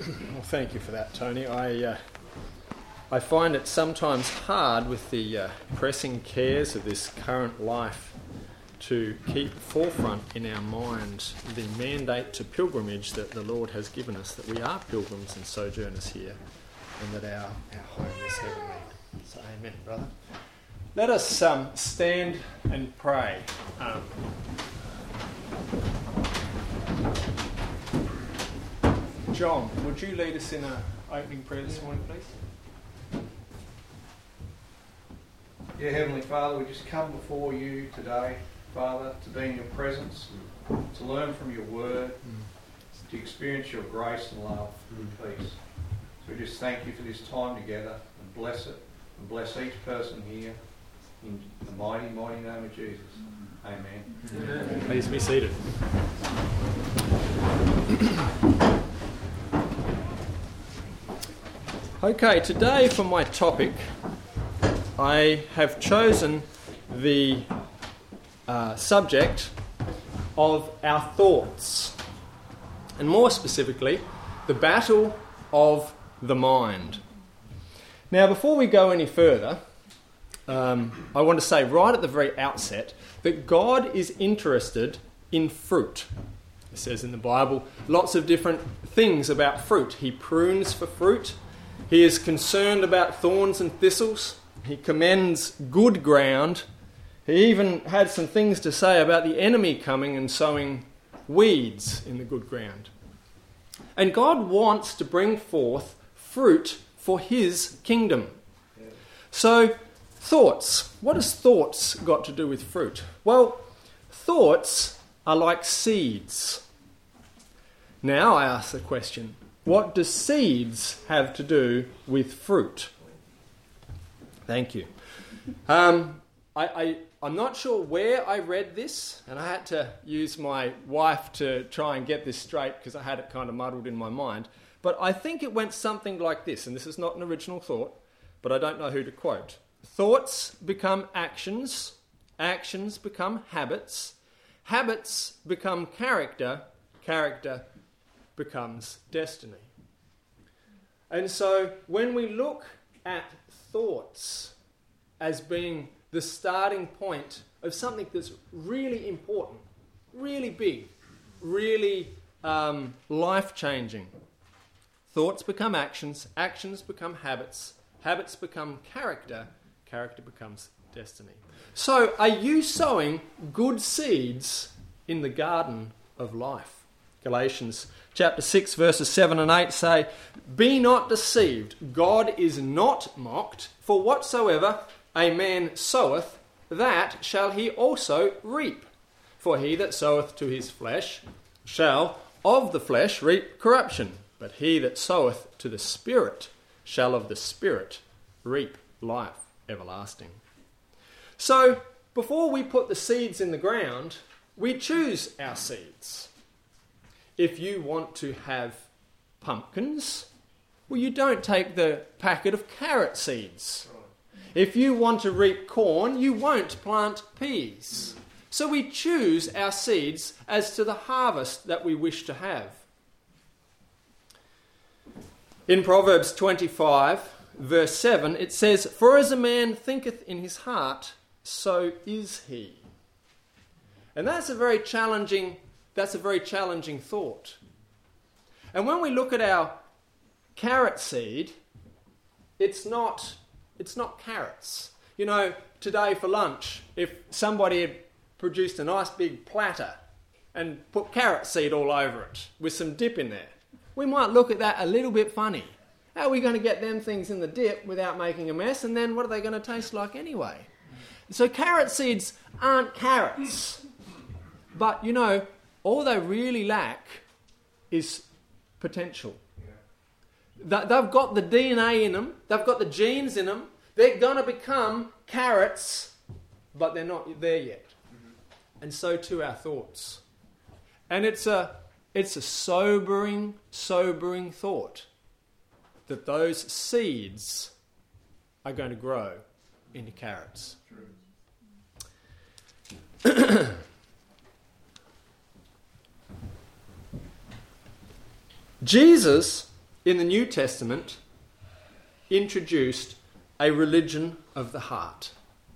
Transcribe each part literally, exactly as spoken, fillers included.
Well, thank you for that, Tony. I uh, I find it sometimes hard with the uh, pressing cares of this current life to keep forefront in our minds the mandate to pilgrimage that the Lord has given us, that we are pilgrims and sojourners here, and that our, our home is heavenly. So amen, brother. Let us um, stand and pray. Um, John, would you lead us in an opening prayer this morning, please? Yeah, Heavenly Father, we just come before you today, Father, to be in your presence, to learn from your word, mm. to experience your grace and love mm. and peace. So we just thank you for this time together, and bless it, and bless each person here, in the mighty, mighty name of Jesus. Amen. Amen. Please be seated. Okay, today for my topic, I have chosen the uh, subject of our thoughts, and more specifically, the battle of the mind. Now, before we go any further, um, I want to say right at the very outset that God is interested in fruit. It says in the Bible lots of different things about fruit. He prunes for fruit. He is concerned about thorns and thistles. He commends good ground. He even had some things to say about the enemy coming and sowing weeds in the good ground. And God wants to bring forth fruit for his kingdom. So, thoughts. What has thoughts got to do with fruit? Well, thoughts are like seeds. Now I ask the question, what do seeds have to do with fruit? Thank you. Um, I, I, I'm not sure where I read this, and I had to use my wife to try and get this straight because I had it kind of muddled in my mind. But I think it went something like this, and this is not an original thought, but I don't know who to quote. Thoughts become actions, actions become habits, habits become character, character becomes destiny. And so when we look at thoughts as being the starting point of something that's really important, really big, really um, life-changing, thoughts become actions, actions become habits, habits become character, character becomes destiny. So are you sowing good seeds in the garden of life? Galatians chapter six verses seven and eight say, "Be not deceived, God is not mocked, for whatsoever a man soweth, that shall he also reap. For he that soweth to his flesh shall of the flesh reap corruption, but he that soweth to the Spirit shall of the Spirit reap life everlasting." So, before we put the seeds in the ground, we choose our seeds. If you want to have pumpkins, well, you don't take the packet of carrot seeds. If you want to reap corn, you won't plant peas. So we choose our seeds as to the harvest that we wish to have. In Proverbs twenty-five, verse seven, it says, "For as a man thinketh in his heart, so is he." And that's a very challenging That's a very challenging thought. And when we look at our carrot seed, it's not, it's not carrots. You know, today for lunch, if somebody had produced a nice big platter and put carrot seed all over it with some dip in there, we might look at that a little bit funny. How are we going to get them things in the dip without making a mess? And then what are they going to taste like anyway? So carrot seeds aren't carrots. But, you know, all they really lack is potential. Yeah. They've got the D N A in them. They've got the genes in them. They're going to become carrots, but they're not there yet. Mm-hmm. And so too our thoughts. And it's a, it's a sobering, sobering thought that those seeds are going to grow into carrots. Jesus in the New Testament introduced a religion of the heart.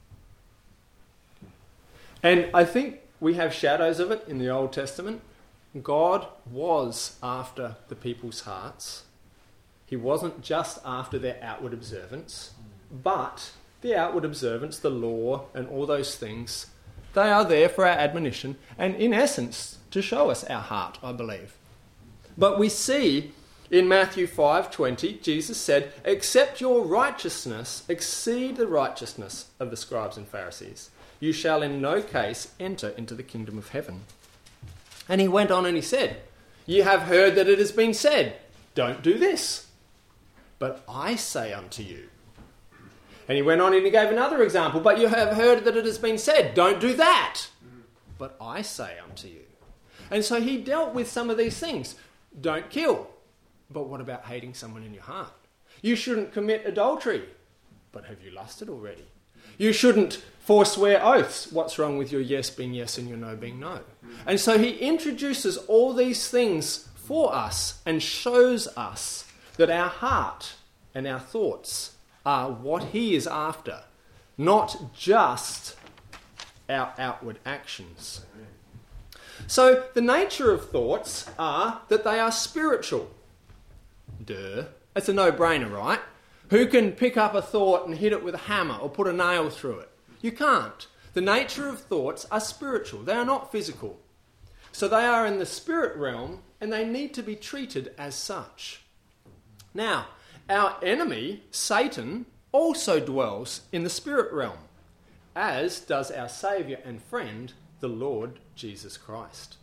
And I think we have shadows of it in the Old Testament. God was after the people's hearts. He wasn't just after their outward observance, but the outward observance, the law, and all those things, they are there for our admonition and, in essence, to show us our heart, I believe. But we see in Matthew five twenty, Jesus said, "Except your righteousness exceed the righteousness of the scribes and Pharisees, you shall in no case enter into the kingdom of heaven." And he went on and he said, "Ye have heard that it has been said, don't do this. But I say unto you." And he went on and he gave another example, "But you have heard that it has been said, don't do that. But I say unto you." And so he dealt with some of these things. Don't kill. But what about hating someone in your heart? You shouldn't commit adultery. But have you lusted already? You shouldn't forswear oaths. What's wrong with your yes being yes and your no being no? And so he introduces all these things for us and shows us that our heart and our thoughts are what he is after, not just our outward actions. So the nature of thoughts are that they are spiritual. Duh. It's a no-brainer, right? Who can pick up a thought and hit it with a hammer or put a nail through it? You can't. The nature of thoughts are spiritual. They are not physical. So they are in the spirit realm and they need to be treated as such. Now, our enemy, Satan, also dwells in the spirit realm, as does our Saviour and friend, the Lord Jesus Christ.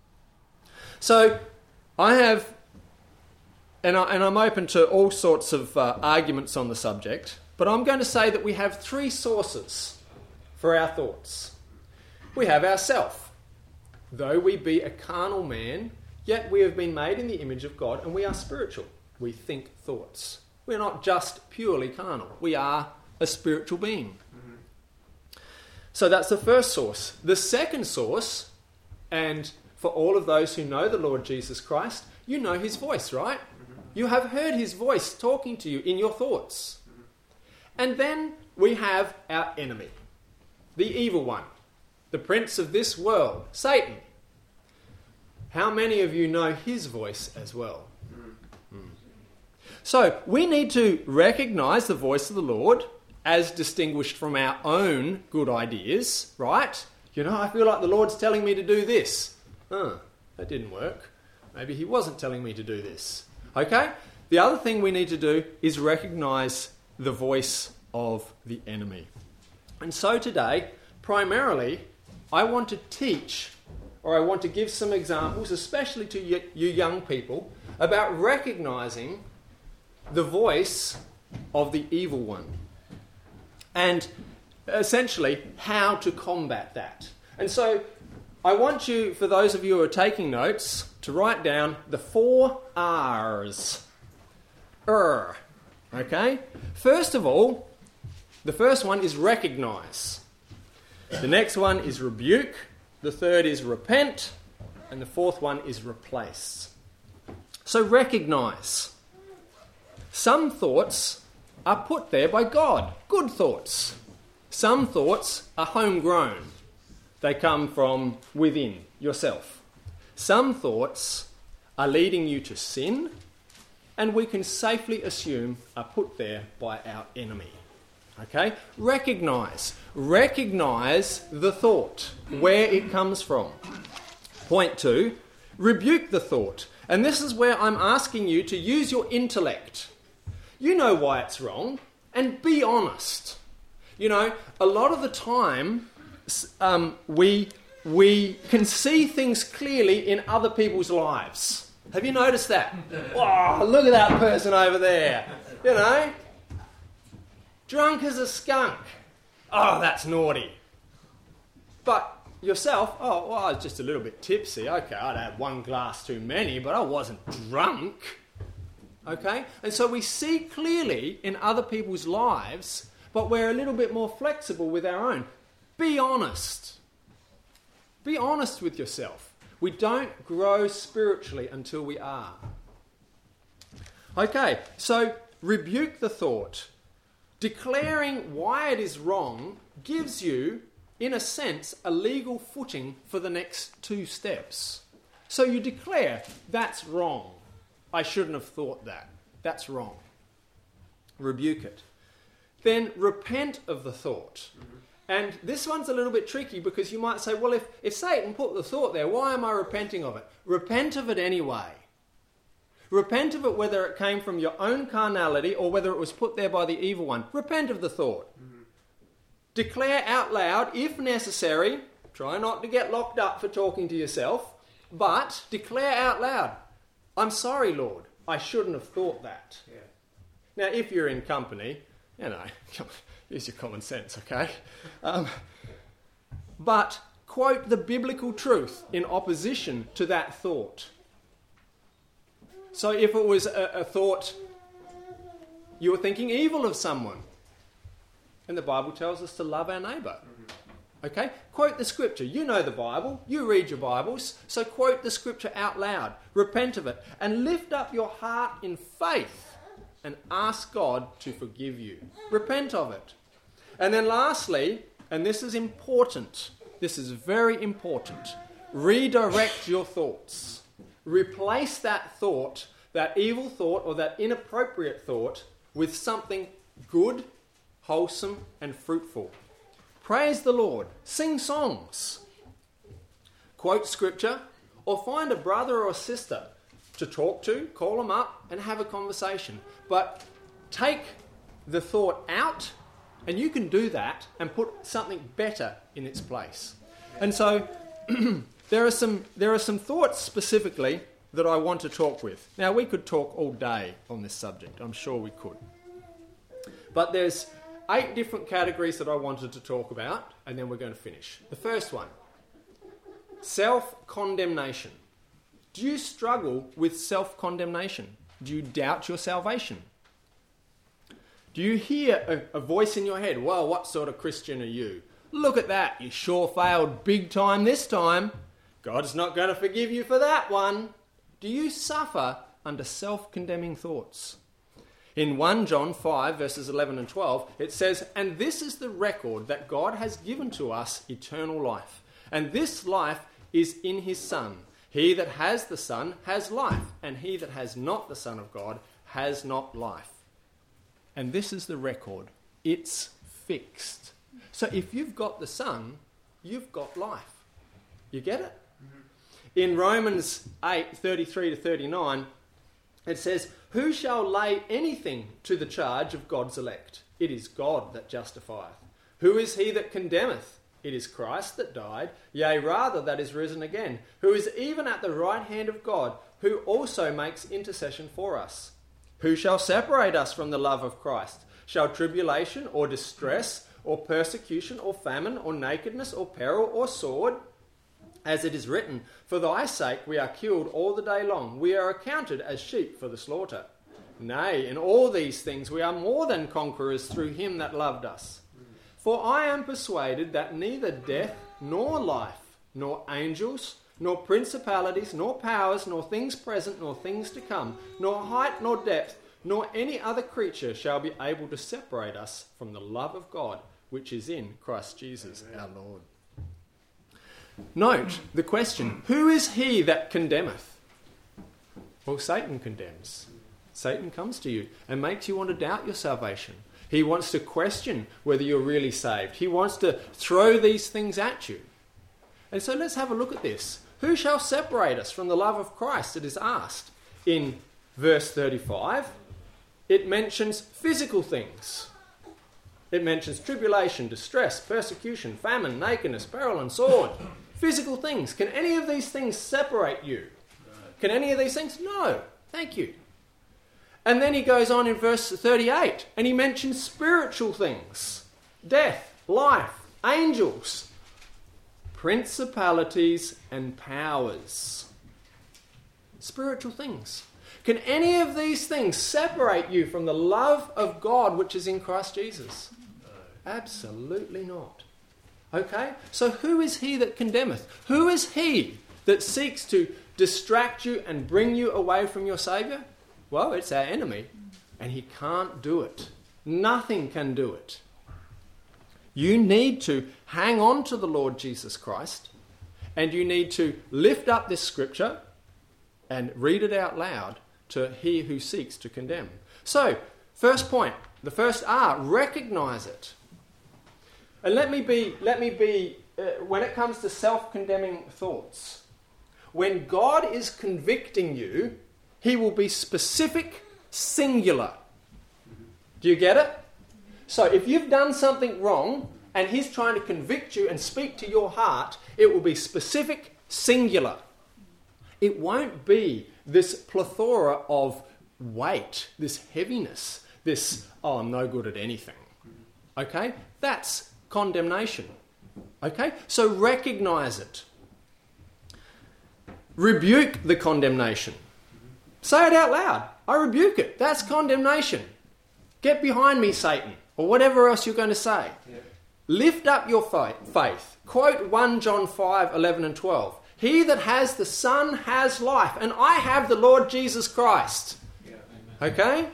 So, I have, and, I, and I'm open to all sorts of uh, arguments on the subject, but I'm going to say that we have three sources for our thoughts. We have ourself. Though we be a carnal man, yet we have been made in the image of God, and we are spiritual. We think thoughts. We're not just purely carnal. We are a spiritual being. Mm-hmm. So that's the first source. The second source, and for all of those who know the Lord Jesus Christ, you know his voice, right? Mm-hmm. You have heard his voice talking to you in your thoughts. Mm-hmm. And then we have our enemy, the evil one, the prince of this world, Satan. How many of you know his voice as well? So we need to recognise the voice of the Lord as distinguished from our own good ideas, right? You know, I feel like the Lord's telling me to do this. Huh, that didn't work. Maybe he wasn't telling me to do this. Okay? The other thing we need to do is recognise the voice of the enemy. And so today, primarily, I want to teach, or I want to give some examples, especially to you, you young people, about recognising the voice of the evil one, and essentially how to combat that. And so I want you, for those of you who are taking notes, to write down the four R's. Er. Okay? First of all, the first one is recognise. The next one is rebuke. The third is repent. And the fourth one is replace. So recognise. Some thoughts are put there by God, good thoughts. Some thoughts are homegrown. They come from within yourself. Some thoughts are leading you to sin, and we can safely assume are put there by our enemy. Okay? Recognise. Recognise the thought, where it comes from. Point two, rebuke the thought. And this is where I'm asking you to use your intellect. You know why it's wrong, and be honest. You know, a lot of the time, um, we we can see things clearly in other people's lives. Have you noticed that? Oh, look at that person over there. You know, drunk as a skunk. Oh, that's naughty. But yourself, oh, well, I was just a little bit tipsy. Okay, I'd had one glass too many, but I wasn't drunk. Okay? And so we see clearly in other people's lives, but we're a little bit more flexible with our own. Be honest. Be honest with yourself. We don't grow spiritually until we are. Okay, so rebuke the thought. Declaring why it is wrong gives you, in a sense, a legal footing for the next two steps. So you declare, that's wrong. I shouldn't have thought that. That's wrong. Rebuke it. Then repent of the thought. Mm-hmm. And this one's a little bit tricky because you might say, well, if, if Satan put the thought there, why am I repenting of it? Repent of it anyway. Repent of it whether it came from your own carnality or whether it was put there by the evil one. Repent of the thought. Mm-hmm. Declare out loud, if necessary, try not to get locked up for talking to yourself, but declare out loud, I'm sorry, Lord, I shouldn't have thought that. Yeah. Now, if you're in company, you know, use your common sense, okay? Um, but quote the biblical truth in opposition to that thought. So if it was a, a thought, you were thinking evil of someone, and the Bible tells us to love our neighbour. Okay? Quote the scripture. You know the Bible. You read your Bibles. So quote the scripture out loud. Repent of it. And lift up your heart in faith and ask God to forgive you. Repent of it. And then lastly, and this is important, this is very important, redirect your thoughts. Replace that thought, that evil thought or that inappropriate thought with something good, wholesome and fruitful. Praise the Lord. Sing songs. Quote scripture or find a brother or sister to talk to, call them up and have a conversation. But take the thought out and you can do that and put something better in its place. And so there are some there are some thoughts specifically that I want to talk with. Now we could talk all day on this subject. I'm sure we could. But there's eight different categories that I wanted to talk about, and then we're going to finish. The first one, self-condemnation. Do you struggle with self-condemnation? Do you doubt your salvation? Do you hear a, a voice in your head, well, what sort of Christian are you? Look at that, you sure failed big time this time. God's not going to forgive you for that one. Do you suffer under self-condemning thoughts? In First John five, verses eleven and twelve, it says, and this is the record that God has given to us, eternal life. And this life is in his Son. He that has the Son has life, and he that has not the Son of God has not life. And this is the record. It's fixed. So if you've got the Son, you've got life. You get it? Mm-hmm. In Romans eight, thirty-three to thirty-nine, it says, who shall lay anything to the charge of God's elect? It is God that justifieth. Who is he that condemneth? It is Christ that died, yea, rather that is risen again, who is even at the right hand of God, who also makes intercession for us. Who shall separate us from the love of Christ? Shall tribulation or distress or persecution or famine or nakedness or peril or sword? As it is written, for thy sake we are killed all the day long. We are accounted as sheep for the slaughter. Nay, in all these things we are more than conquerors through him that loved us. For I am persuaded that neither death nor life, nor angels, nor principalities, nor powers, nor things present, nor things to come, nor height, nor depth, nor any other creature shall be able to separate us from the love of God, which is in Christ Jesus our Lord. Note the question, who is he that condemneth? Well, Satan condemns. Satan comes to you and makes you want to doubt your salvation. He wants to question whether you're really saved. He wants to throw these things at you. And so let's have a look at this. Who shall separate us from the love of Christ? It is asked. In verse thirty-five, it mentions physical things. It mentions tribulation, distress, persecution, famine, nakedness, peril and sword. Physical things. Can any of these things separate you? Can any of these things? No. Thank you. And then he goes on in verse thirty-eight and he mentions spiritual things. Death, life, angels, principalities and powers. Spiritual things. Can any of these things separate you from the love of God which is in Christ Jesus? No. Absolutely not. Okay? So who is he that condemneth? Who is he that seeks to distract you and bring you away from your Saviour? Well, it's our enemy, and he can't do it. Nothing can do it. You need to hang on to the Lord Jesus Christ, and you need to lift up this scripture and read it out loud to he who seeks to condemn. So, first point, the first R, recognize it. And let me be, let me be, uh, when it comes to self-condemning thoughts, when God is convicting you, he will be specific, singular. Do you get it? So if you've done something wrong and he's trying to convict you and speak to your heart, it will be specific, singular. It won't be this plethora of weight, this heaviness, this, oh, I'm no good at anything. Okay? That's condemnation. Okay? So recognize it. Rebuke the condemnation. Say it out loud. I rebuke it. That's condemnation. Get behind me, Satan. Or whatever else you're going to say. Yeah. Lift up your faith. Quote First John five, eleven and twelve. He that has the Son has life, and I have the Lord Jesus Christ. Yeah. Okay?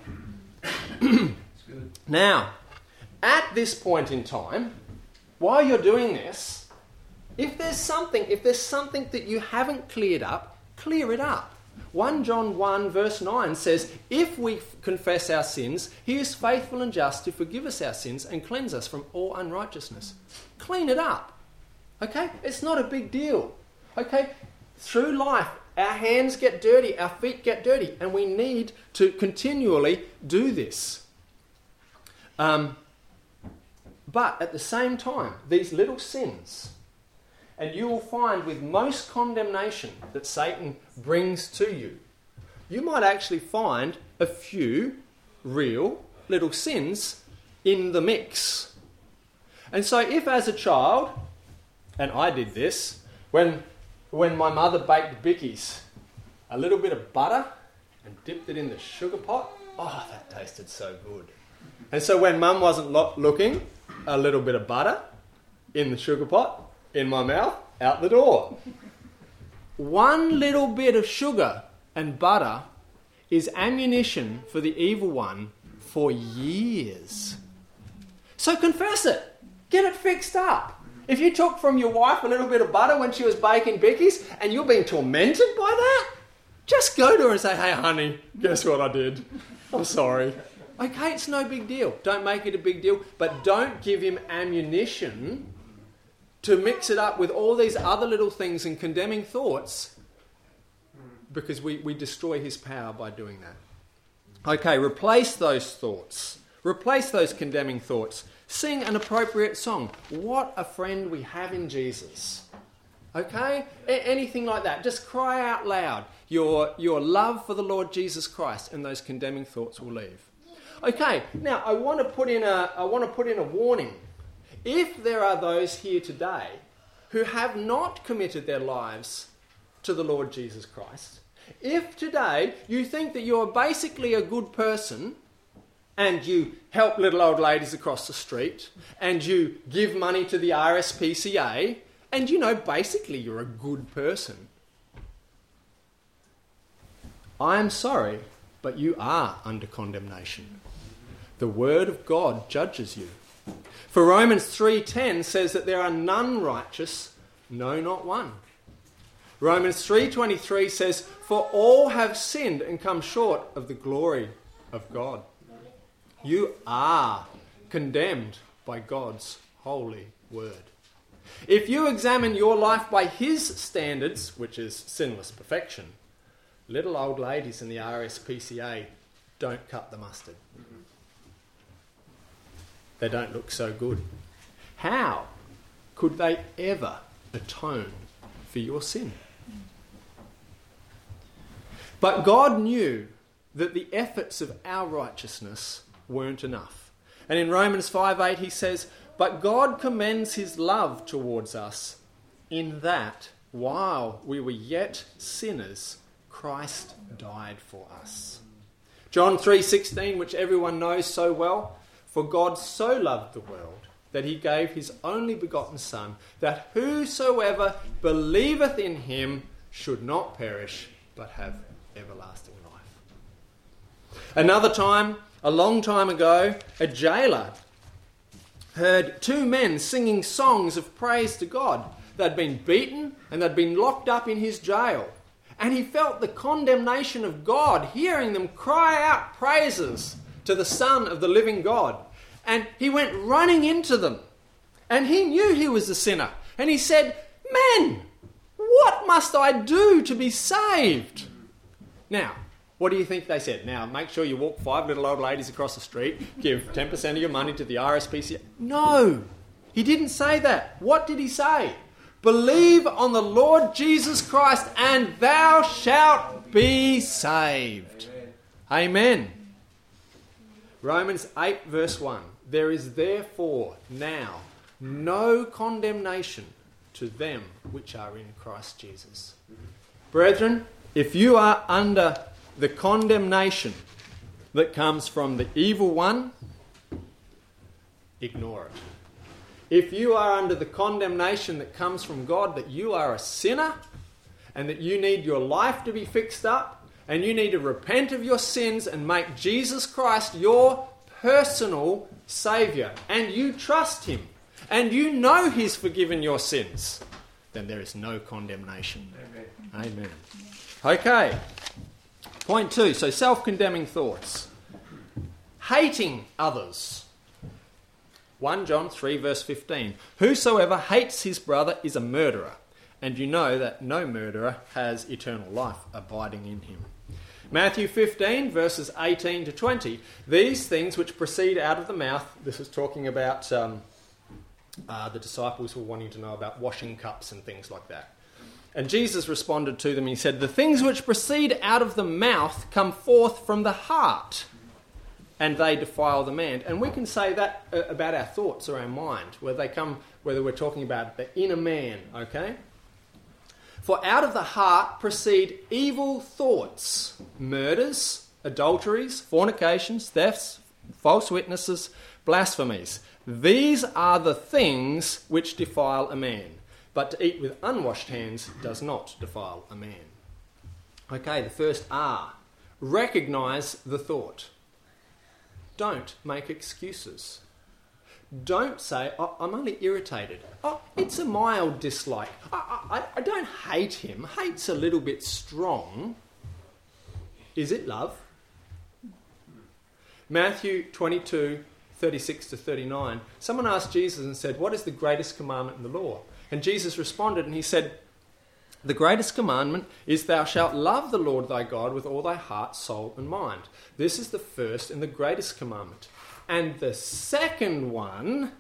Now, at this point in time, while you're doing this, if there's something, if there's something that you haven't cleared up, clear it up. First John one verse nine says, if we confess our sins, he is faithful and just to forgive us our sins and cleanse us from all unrighteousness. Clean it up. Okay? It's not a big deal. Okay? Through life, our hands get dirty, our feet get dirty, and we need to continually do this. Um, but at the same time, these little sins, and you will find with most condemnation that Satan brings to you, you might actually find a few real little sins in the mix. And so if as a child, and I did this, when, when my mother baked bickies, a little bit of butter and dipped it in the sugar pot, oh, that tasted so good. And so when Mum wasn't lo- looking, a little bit of butter in the sugar pot, in my mouth, out the door. One little bit of sugar and butter is ammunition for the evil one for years. So confess it. Get it fixed up. If you took from your wife a little bit of butter when she was baking bickies and you're being tormented by that, just go to her and say, hey, honey, guess what I did? I'm sorry. Okay, it's no big deal. Don't make it a big deal, but don't give him ammunition to mix it up with all these other little things and condemning thoughts, because we, we destroy his power by doing that. Okay, replace those thoughts. Replace those condemning thoughts. Sing an appropriate song. What a friend we have in Jesus. Okay? A- anything like that. Just cry out loud your, your love for the Lord Jesus Christ, and those condemning thoughts will leave. Okay, now I want to put in a I want to put in a warning. If there are those here today who have not committed their lives to the Lord Jesus Christ, if today you think that you're basically a good person and you help little old ladies across the street and you give money to the R S P C A and you know basically you're a good person, I'm sorry, but you are under condemnation. The Word of God judges you. For Romans three ten says that there are none righteous, no, not one. Romans three twenty-three says, for all have sinned and come short of the glory of God. You are condemned by God's holy word. If you examine your life by his standards, which is sinless perfection, little old ladies in the R S P C A don't cut the mustard. They don't look so good. How could they ever atone for your sin? But God knew that the efforts of our righteousness weren't enough. And in Romans five eight he says, but God commends his love towards us in that while we were yet sinners, Christ died for us. John three sixteen, which everyone knows so well, for God so loved the world that he gave his only begotten Son, that whosoever believeth in him should not perish, but have everlasting life. Another time, a long time ago, a jailer heard two men singing songs of praise to God. They'd been beaten and they'd been locked up in his jail. And he felt the condemnation of God, hearing them cry out praises to the Son of the living God. And he went running into them. And he knew he was a sinner. And he said, "Men, what must I do to be saved?" Now, what do you think they said? Now, make sure you walk five little old ladies across the street, give ten percent of your money to the R S P C A. No, he didn't say that. What did he say? "Believe on the Lord Jesus Christ and thou shalt be saved." Amen. Amen. Romans eight verse one. "There is therefore now no condemnation to them which are in Christ Jesus." Brethren, if you are under the condemnation that comes from the evil one, ignore it. If you are under the condemnation that comes from God that you are a sinner and that you need your life to be fixed up and you need to repent of your sins and make Jesus Christ your personal Saviour, and you trust him and you know he's forgiven your sins, then there is no condemnation. Amen. Amen. Okay. Point two. So self-condemning thoughts. Hating others. First John three verse fifteen. "Whosoever hates his brother is a murderer, and you know that no murderer has eternal life abiding in him." Matthew fifteen verses eighteen to twenty. "These things which proceed out of the mouth," this is talking about um, uh, the disciples were wanting to know about washing cups and things like that. And Jesus responded to them, he said, "The things which proceed out of the mouth come forth from the heart, and they defile the man." And we can say that uh, about our thoughts or our mind, where they come, whether we're talking about the inner man, okay? "For out of the heart proceed evil thoughts, murders, adulteries, fornications, thefts, false witnesses, blasphemies. These are the things which defile a man. But to eat with unwashed hands does not defile a man." Okay, the first R. Recognise the thought. Don't make excuses. Don't say, "Oh, I'm only irritated. Oh, it's a mild dislike. I, I, I don't hate him. Hate's a little bit strong." Is it love? Matthew twenty-two, thirty-six to thirty-nine. Someone asked Jesus and said, "What is the greatest commandment in the law?" And Jesus responded and he said, "The greatest commandment is thou shalt love the Lord thy God with all thy heart, soul and mind. This is the first and the greatest commandment. And the second one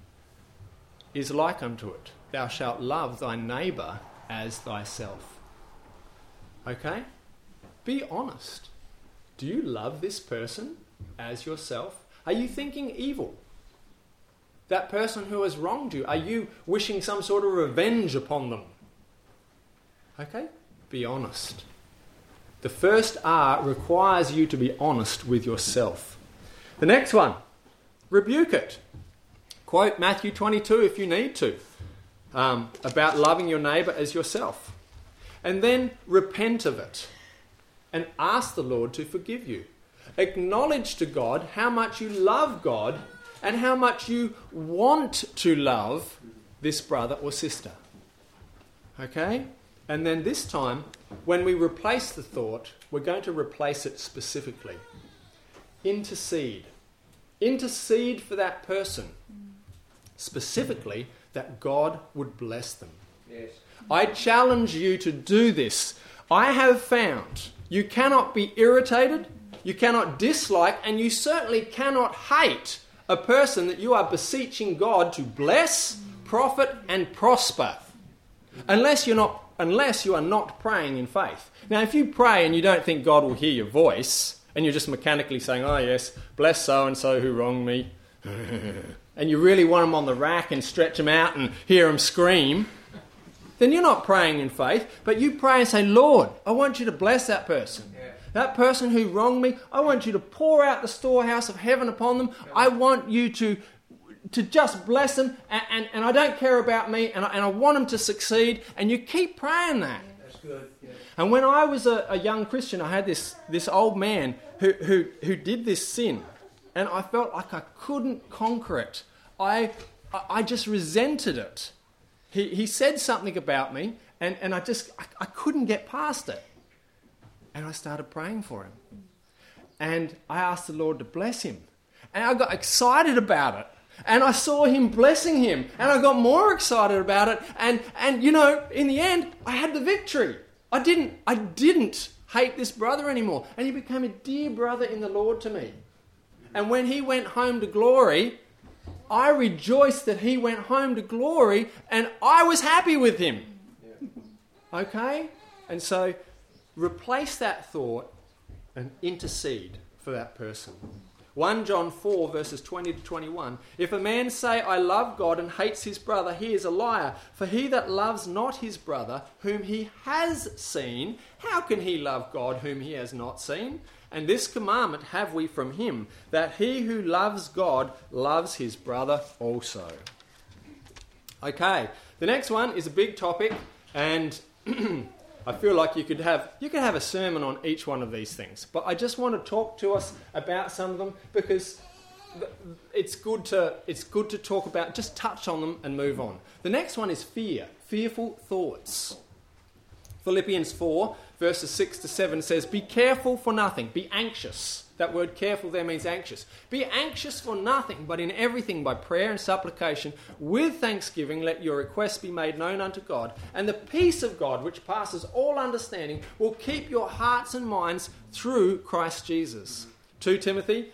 is like unto it. Thou shalt love thy neighbour as thyself." Okay? Be honest. Do you love this person as yourself? Are you thinking evil? That person who has wronged you, are you wishing some sort of revenge upon them? Okay? Be honest. The first R requires you to be honest with yourself. The next one, rebuke it. Quote Matthew twenty-two if you need to, um, about loving your neighbour as yourself. And then repent of it and ask the Lord to forgive you. Acknowledge to God how much you love God and how much you want to love this brother or sister. Okay? And then this time, when we replace the thought, we're going to replace it specifically. Intercede. Intercede for that person. Specifically, that God would bless them. Yes. I challenge you to do this. I have found you cannot be irritated, you cannot dislike, and you certainly cannot hate a person that you are beseeching God to bless, profit, and prosper. Unless you're not Unless you are not praying in faith. Now, if you pray and you don't think God will hear your voice, and you're just mechanically saying, "Oh yes, bless so-and-so who wronged me," and you really want them on the rack and stretch them out and hear them scream, then you're not praying in faith. But you pray and say, "Lord, I want you to bless that person. Yeah. That person who wronged me, I want you to pour out the storehouse of heaven upon them. I want you to to just bless them, and, and, and I don't care about me, and I, and I want them to succeed," and you keep praying that. That's good. Yeah. And when I was a, a young Christian, I had this, this old man who, who, who did this sin. And I felt like I couldn't conquer it. I, I just resented it. He, he said something about me, and, and I just, I, I couldn't get past it. And I started praying for him. And I asked the Lord to bless him. And I got excited about it. And I saw him blessing him. And I got more excited about it. And, and you know, in the end, I had the victory. I didn't, I didn't hate this brother anymore. And he became a dear brother in the Lord to me. And when he went home to glory, I rejoiced that he went home to glory, and I was happy with him. Okay? And so, replace that thought and intercede for that person. First John four, verses twenty to twenty-one. If a man say, I love God, and hates his brother, he is a liar. For he that loves not his brother, whom he has seen, how can he love God, whom he has not seen? And this commandment have we from him, that he who loves God loves his brother also. Okay, the next one is a big topic, and I feel like you could have you could have a sermon on each one of these things. But I just want to talk to us about some of them, because it's good to it's good to talk about, just touch on them and move on. The next one is fear, fearful thoughts. Philippians four, verses six to seven says, be careful for nothing, be anxious. That word careful there means anxious. Be anxious for nothing, but in everything by prayer and supplication, with thanksgiving, let your requests be made known unto God. And the peace of God, which passes all understanding, will keep your hearts and minds through Christ Jesus. Second Timothy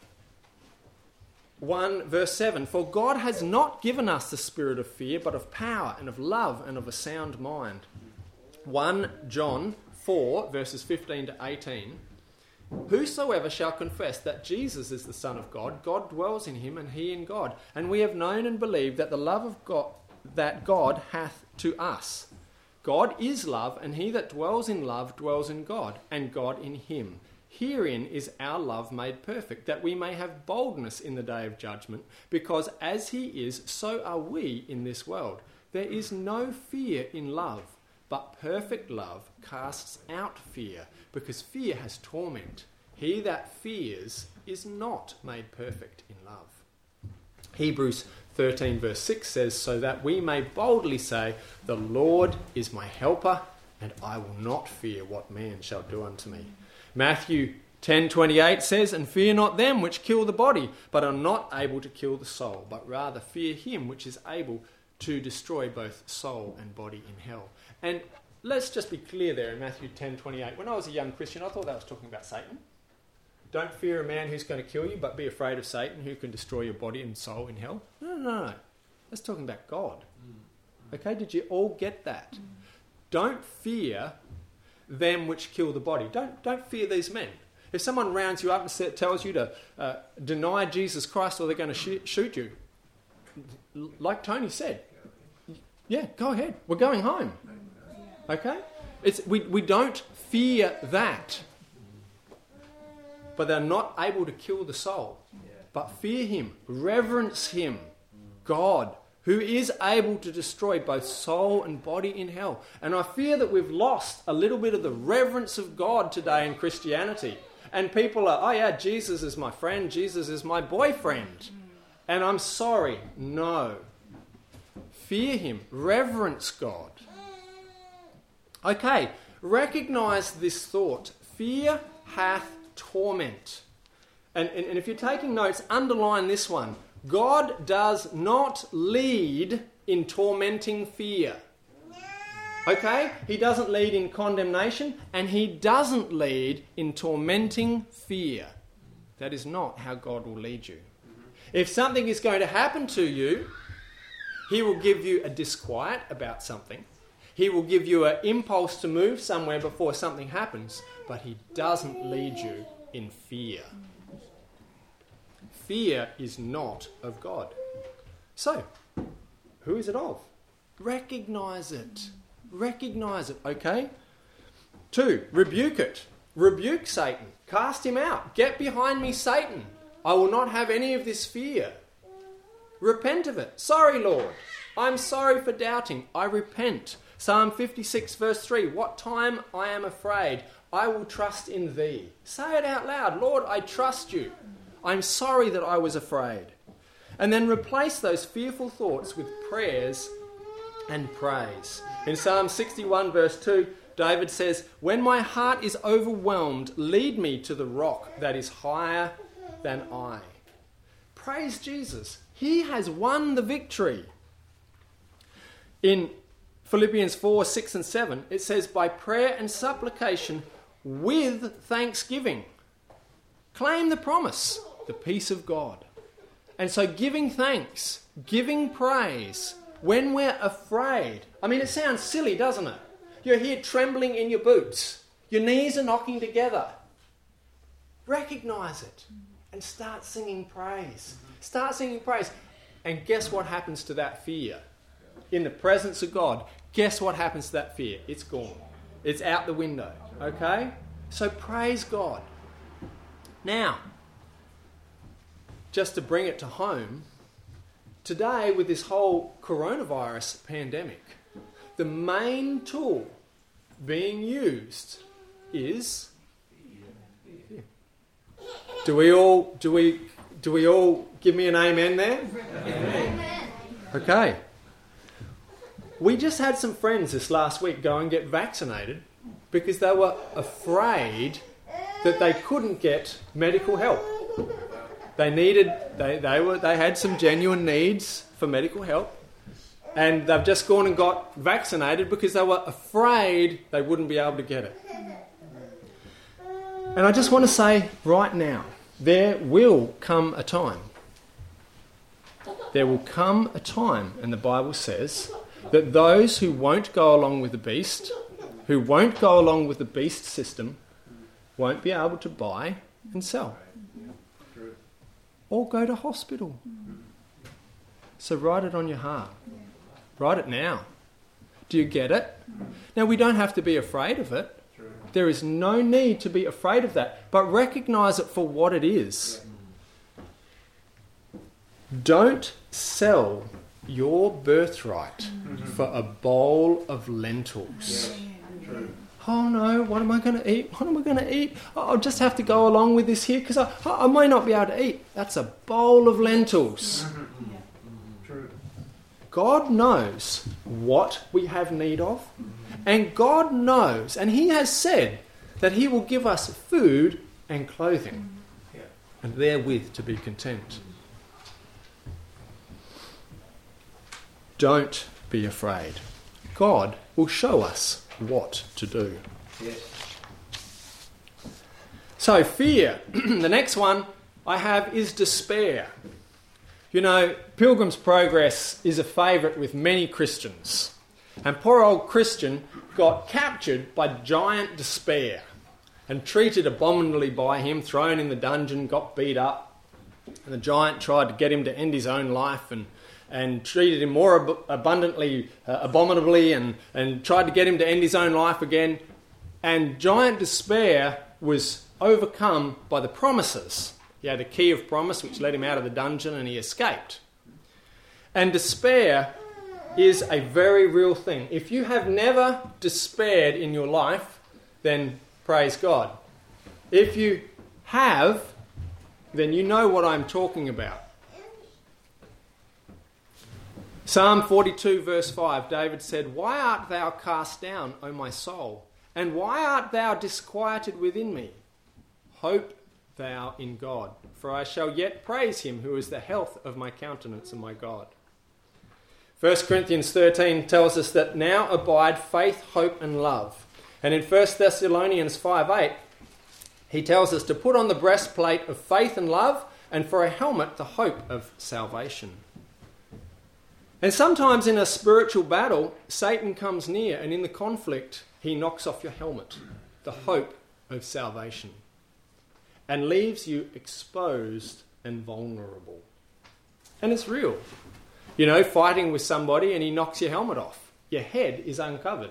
one, verse seven, for God has not given us the spirit of fear, but of power and of love and of a sound mind. First John four, verses fifteen to eighteen. Whosoever shall confess that Jesus is the Son of God, God dwells in him and he in God. And we have known and believed that the love of God that God hath to us. God is love, and he that dwells in love dwells in God, and God in him. Herein is our love made perfect, that we may have boldness in the day of judgment, because as he is, so are we in this world. There is no fear in love, but perfect love casts out fear, because fear has torment. He that fears is not made perfect in love. Hebrews thirteen verse six says, so that we may boldly say, the Lord is my helper, and I will not fear what man shall do unto me. Matthew ten twenty-eight says, and fear not them which kill the body, but are not able to kill the soul, but rather fear him which is able to destroy both soul and body in hell. And let's just be clear there in Matthew ten twenty-eight. When I was a young Christian, I thought that was talking about Satan. Don't fear a man who's going to kill you, but be afraid of Satan who can destroy your body and soul in hell. No, no, no. That's talking about God. Okay, did you all get that? Don't fear them which kill the body. Don't, don't fear these men. If someone rounds you up and tells you to uh, deny Jesus Christ or they're going to shoot, shoot you, like Tony said, yeah, go ahead. We're going home. Okay? It's, we, we don't fear that. But they're not able to kill the soul. But fear him, reverence him, God, who is able to destroy both soul and body in hell. And I fear that we've lost a little bit of the reverence of God today in Christianity. And people are, oh yeah, Jesus is my friend, Jesus is my boyfriend. And I'm sorry, no. Fear him, reverence God. Okay, recognise this thought. Fear hath torment. And, and, and if you're taking notes, underline this one. God does not lead in tormenting fear. Okay? He doesn't lead in condemnation, and he doesn't lead in tormenting fear. That is not how God will lead you. If something is going to happen to you, he will give you a disquiet about something. He will give you an impulse to move somewhere before something happens, but he doesn't lead you in fear. Fear is not of God. So, who is it of? Recognise it. Recognise it, okay? Two, rebuke it. Rebuke Satan. Cast him out. Get behind me, Satan. I will not have any of this fear. Repent of it. Sorry, Lord. I'm sorry for doubting. I repent. Psalm fifty-six verse three, what time I am afraid, I will trust in thee. Say it out loud. Lord, I trust you. I'm sorry that I was afraid. And then replace those fearful thoughts with prayers and praise. In Psalm sixty-one verse two, David says, when my heart is overwhelmed, lead me to the rock that is higher than I. Praise Jesus. He has won the victory. In Philippians four, six and seven, it says, by prayer and supplication with thanksgiving. Claim the promise, the peace of God. And so giving thanks, giving praise, when we're afraid. I mean, it sounds silly, doesn't it? You're here trembling in your boots. Your knees are knocking together. Recognise it and start singing praise. Start singing praise. And guess what happens to that fear? In the presence of God, guess what happens to that fear? It's gone. It's out the window. Okay? So praise God. Now, just to bring it to home, today with this whole coronavirus pandemic, the main tool being used is fear. Do we all do we do we all give me an amen there? Amen. Okay. We just had some friends this last week go and get vaccinated because they were afraid that they couldn't get medical help. They needed, they, they were, they had some genuine needs for medical help, and they've just gone and got vaccinated because they were afraid they wouldn't be able to get it. And I just want to say right now, there will come a time. There will come a time, and the Bible says, that those who won't go along with the beast, who won't go along with the beast system, won't be able to buy and sell. Or go to hospital. So write it on your heart. Write it now. Do you get it? Now, we don't have to be afraid of it. There is no need to be afraid of that, but recognise it for what it is. Don't sell your birthright for a bowl of lentils. Oh no, what am I going to eat? What am I going to eat? Oh, I'll just have to go along with this here because I, I may not be able to eat. That's a bowl of lentils. God knows what we have need of, and God knows, and He has said that He will give us food and clothing, and therewith to be content. Don't be afraid. God will show us what to do. Yes. So fear. The next one I have is despair. You know, Pilgrim's Progress is a favourite with many Christians. And poor old Christian got captured by giant despair and treated abominably by him, thrown in the dungeon, got beat up. And the giant tried to get him to end his own life and and treated him more ab- abundantly, uh, abominably, and, and tried to get him to end his own life again. And giant despair was overcome by the promises. He had a key of promise which led him out of the dungeon and he escaped. And despair is a very real thing. If you have never despaired in your life, then praise God. If you have, then you know what I'm talking about. Psalm forty-two verse five, David said, why art thou cast down, O my soul? And why art thou disquieted within me? Hope thou in God, for I shall yet praise him who is the health of my countenance and my God. First Corinthians thirteen tells us that now abide faith, hope and love. And in First Thessalonians five eight, he tells us to put on the breastplate of faith and love, and for a helmet the hope of salvation. And sometimes in a spiritual battle, Satan comes near, and in the conflict, he knocks off your helmet, the hope of salvation, and leaves you exposed and vulnerable. And it's real. You know, fighting with somebody and he knocks your helmet off. Your head is uncovered.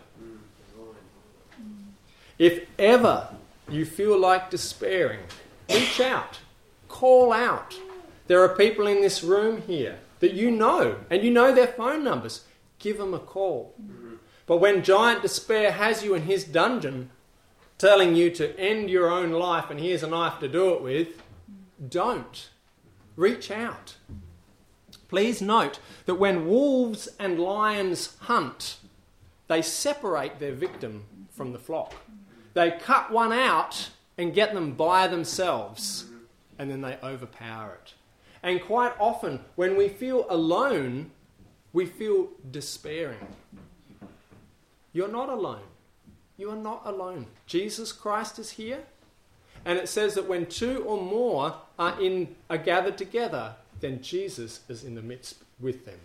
If ever you feel like despairing, reach out, call out. There are people in this room here that you know, and you know their phone numbers. Give them a call. Mm-hmm. But when giant despair has you in his dungeon, telling you to end your own life and here's a knife to do it with, don't. Reach out. Please note that when wolves and lions hunt, they separate their victim from the flock. They cut one out and get them by themselves, and then they overpower it. And quite often, when we feel alone, we feel despairing. You're not alone. You are not alone. Jesus Christ is here. And it says that when two or more are in are gathered together, then Jesus is in the midst with them.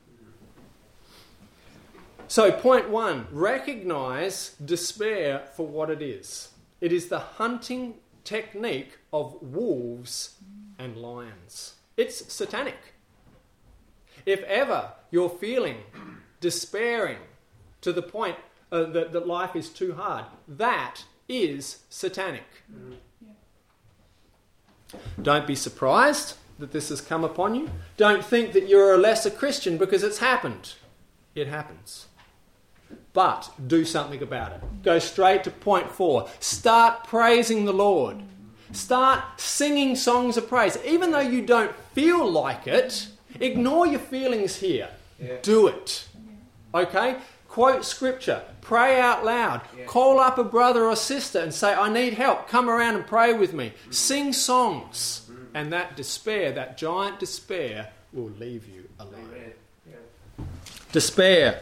So point one, recognise despair for what it is. It is the hunting technique of wolves and lions. It's satanic. If ever you're feeling despairing to the point uh, that, that life is too hard, that is satanic. Mm. Yeah. Don't be surprised that this has come upon you. Don't think that you're a lesser Christian because it's happened. It happens. But do something about it. Go straight to point four. Start praising the Lord. Start singing songs of praise. Even though you don't feel like it, ignore your feelings here. Yeah. Do it. Okay? Quote scripture. Pray out loud. Yeah. Call up a brother or sister and say, I need help. Come around and pray with me. Mm. Sing songs. Mm. And that despair, that giant despair, will leave you alone. Yeah. Despair.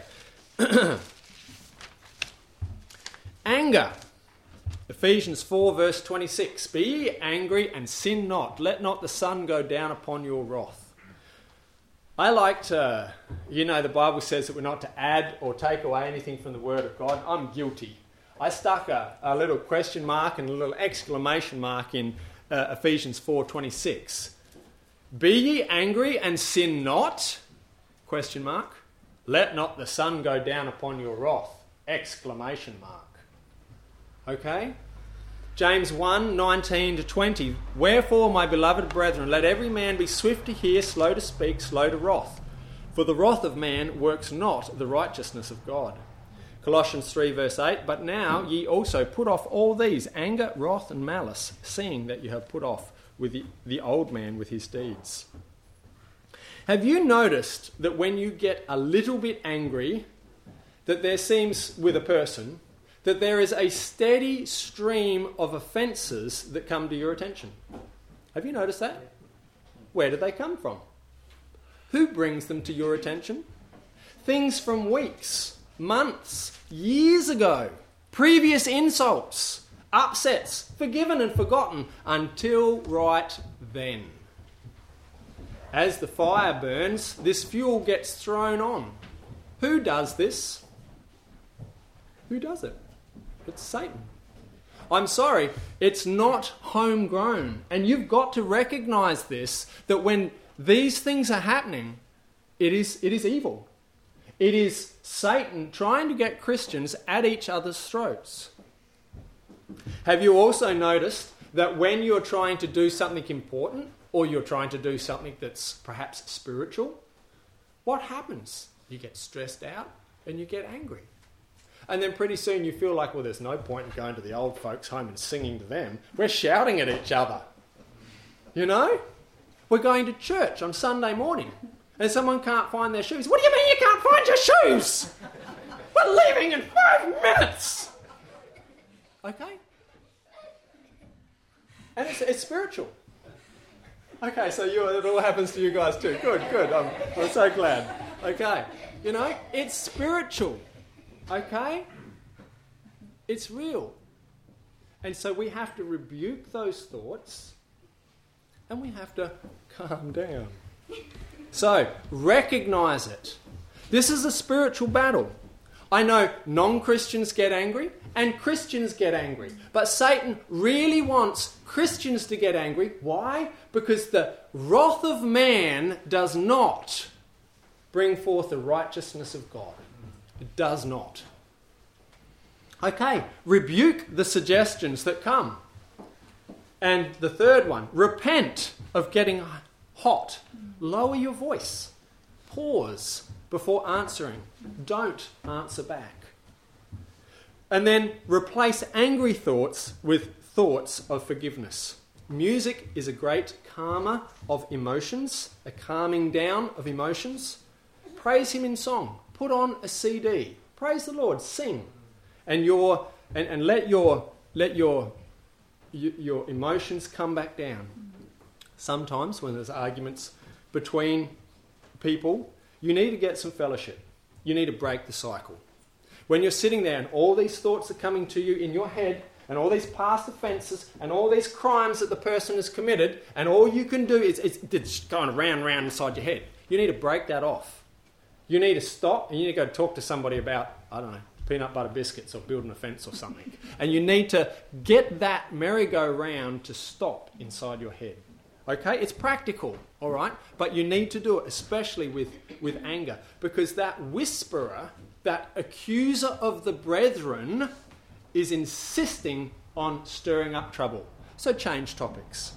Anger. Ephesians four verse twenty-six. Be ye angry and sin not. Let not the sun go down upon your wrath. I like to, you know, the Bible says that we're not to add or take away anything from the Word of God. I'm guilty. I stuck a, a little question mark and a little exclamation mark in uh, Ephesians four twenty-six. Be ye angry and sin not? Question mark. Let not the sun go down upon your wrath. Exclamation mark. Okay? James one nineteen to twenty. Wherefore, my beloved brethren, let every man be swift to hear, slow to speak, slow to wrath. For the wrath of man works not the righteousness of God. Colossians three verse eight. But now ye also put off all these, anger, wrath, and malice, seeing that you have put off with the, the old man with his deeds. Have you noticed that when you get a little bit angry, that there seems, with a person, that there is a steady stream of offences that come to your attention? Have you noticed that? Where do they come from? Who brings them to your attention? Things from weeks, months, years ago, previous insults, upsets, forgiven and forgotten until right then. As the fire burns, this fuel gets thrown on. Who does this? Who does it? It's Satan. I'm sorry, it's not homegrown. And you've got to recognise this, that when these things are happening, it is, it is evil. It is Satan trying to get Christians at each other's throats. Have you also noticed that when you're trying to do something important, or you're trying to do something that's perhaps spiritual, what happens? You get stressed out and you get angry. And then pretty soon you feel like, well, there's no point in going to the old folks' home and singing to them. We're shouting at each other. You know? We're going to church on Sunday morning and someone can't find their shoes. What do you mean you can't find your shoes? We're leaving in five minutes. Okay? And it's, it's spiritual. Okay, so you, it all happens to you guys too. Good, good. I'm, I'm so glad. Okay. You know, it's spiritual. Okay? It's real. And so we have to rebuke those thoughts and we have to calm down. So, recognise it. This is a spiritual battle. I know non-Christians get angry and Christians get angry. But Satan really wants Christians to get angry. Why? Because the wrath of man does not bring forth the righteousness of God. It does not. Okay, rebuke the suggestions that come. And the third one, repent of getting hot. Lower your voice. Pause before answering. Don't answer back. And then replace angry thoughts with thoughts of forgiveness. Music is a great calmer of emotions, a calming down of emotions. Praise him in song. Put on a C D. Praise the Lord. Sing. And your and, and let your let your your emotions come back down. Sometimes when there's arguments between people, you need to get some fellowship. You need to break the cycle. When you're sitting there and all these thoughts are coming to you in your head, and all these past offences and all these crimes that the person has committed, and all you can do is it's, it's going round and round inside your head. You need to break that off. You need to stop and you need to go talk to somebody about, I don't know, peanut butter biscuits or building a fence or something. And you need to get that merry-go-round to stop inside your head. Okay? It's practical, all right? But you need to do it, especially with, with anger, because that whisperer, that accuser of the brethren, is insisting on stirring up trouble. So change topics.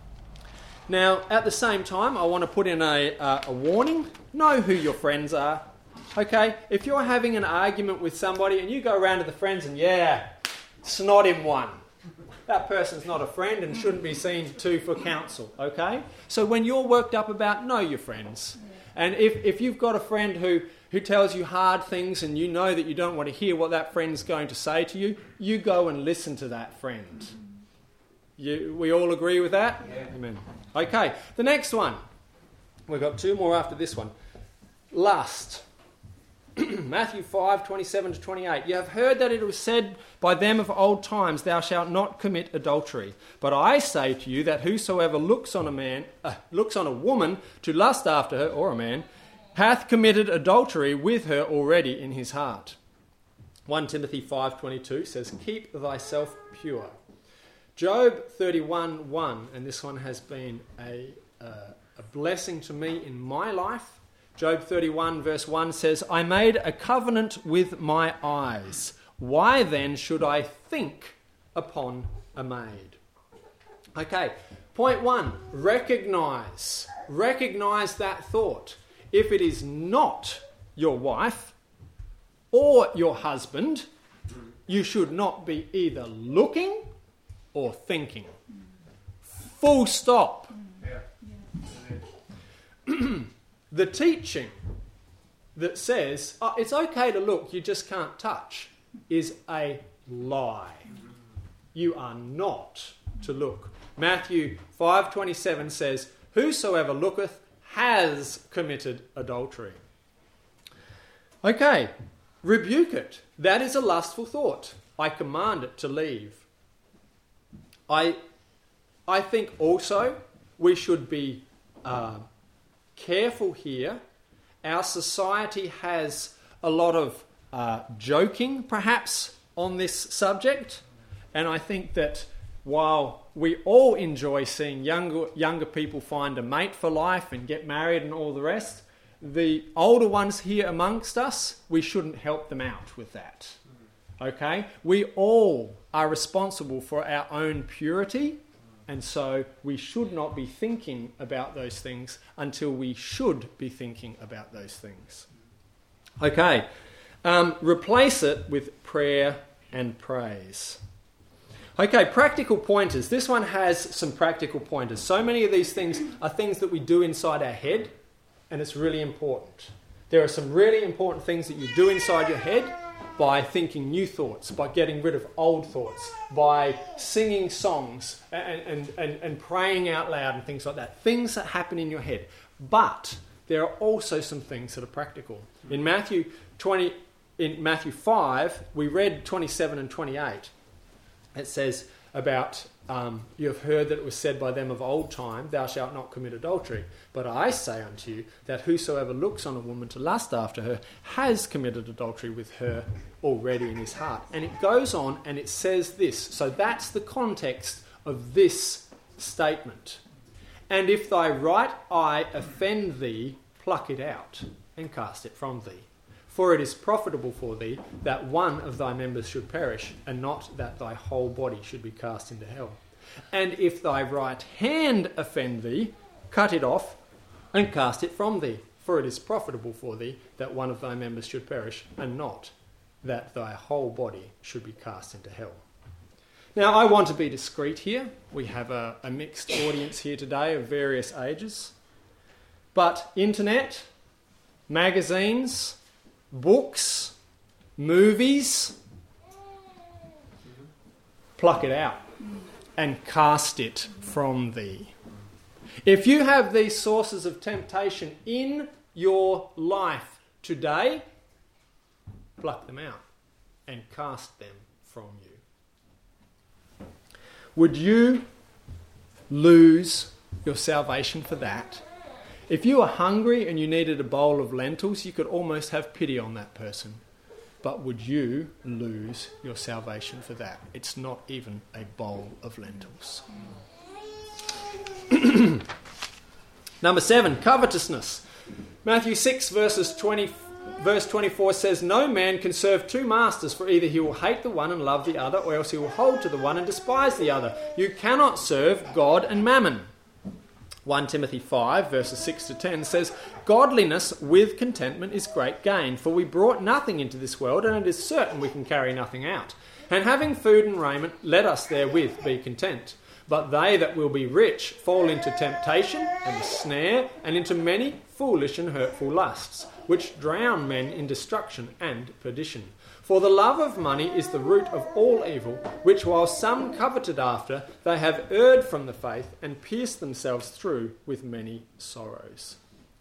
Now, at the same time, I want to put in a, uh, a warning. Know who your friends are. Okay? If you're having an argument with somebody and you go around to the friends and, yeah, snot him one. That person's not a friend and shouldn't be seen to for counsel. Okay? So when you're worked up about, know your friends. And if, if you've got a friend who, who tells you hard things and you know that you don't want to hear what that friend's going to say to you, you go and listen to that friend. You, we all agree with that? Yeah. Amen. Okay, the next one. We've got two more after this one. Lust. Matthew five, twenty-seven to twenty-eight. You have heard that it was said by them of old times, thou shalt not commit adultery. But I say to you that whosoever looks on a man, uh, looks on a woman to lust after her, or a man, hath committed adultery with her already in his heart. First Timothy five twenty-two says, keep thyself pure. Job thirty-one one, and this one has been a, uh, a blessing to me in my life. Job thirty-one verse one says, I made a covenant with my eyes. Why then should I think upon a maid? Okay, point one, recognise. Recognise that thought. If it is not your wife or your husband, you should not be either looking or thinking. Full stop. Yeah. The teaching that says, oh, it's okay to look, you just can't touch, is a lie. You are not to look. Matthew five twenty-seven says, whosoever looketh has committed adultery. Okay, rebuke it. That is a lustful thought. I command it to leave. I, I think also we should be uh, careful here. Our society has a lot of uh, joking, perhaps, on this subject. And I think that while we all enjoy seeing younger, younger people find a mate for life and get married and all the rest, the older ones here amongst us, we shouldn't help them out with that. Okay? We all are responsible for our own purity, and so we should not be thinking about those things until we should be thinking about those things. Okay. Um, replace it with prayer and praise. Okay, practical pointers. This one has some practical pointers. So many of these things are things that we do inside our head, and it's really important. There are some really important things that you do inside your head by thinking new thoughts, by getting rid of old thoughts, by singing songs and, and, and, and praying out loud and things like that. Things that happen in your head. But there are also some things that are practical. In Matthew twenty, in Matthew five, we read twenty-seven and twenty-eight. It says about, um, you have heard that it was said by them of old time, thou shalt not commit adultery. But I say unto you that whosoever looks on a woman to lust after her has committed adultery with her already in his heart. And it goes on and it says this. So that's the context of this statement. And if thy right eye offend thee, pluck it out and cast it from thee. For it is profitable for thee that one of thy members should perish, and not that thy whole body should be cast into hell. And if thy right hand offend thee, cut it off and cast it from thee. For it is profitable for thee that one of thy members should perish, and not that thy whole body should be cast into hell. Now, I want to be discreet here. We have a, a mixed audience here today of various ages. But internet, magazines, books, movies, pluck it out and cast it from thee. If you have these sources of temptation in your life today, pluck them out and cast them from you. Would you lose your salvation for that? If you were hungry and you needed a bowl of lentils, you could almost have pity on that person. But would you lose your salvation for that? It's not even a bowl of lentils. Number seven, covetousness. Matthew six verses twenty, verse twenty-four says, no man can serve two masters, for either he will hate the one and love the other, or else he will hold to the one and despise the other. You cannot serve God and mammon. First Timothy five verses six to ten says, godliness with contentment is great gain, for we brought nothing into this world, and it is certain we can carry nothing out. And having food and raiment, let us therewith be content. But they that will be rich fall into temptation and a snare, and into many foolish and hurtful lusts, which drown men in destruction and perdition. For the love of money is the root of all evil, which while some coveted after, they have erred from the faith and pierced themselves through with many sorrows.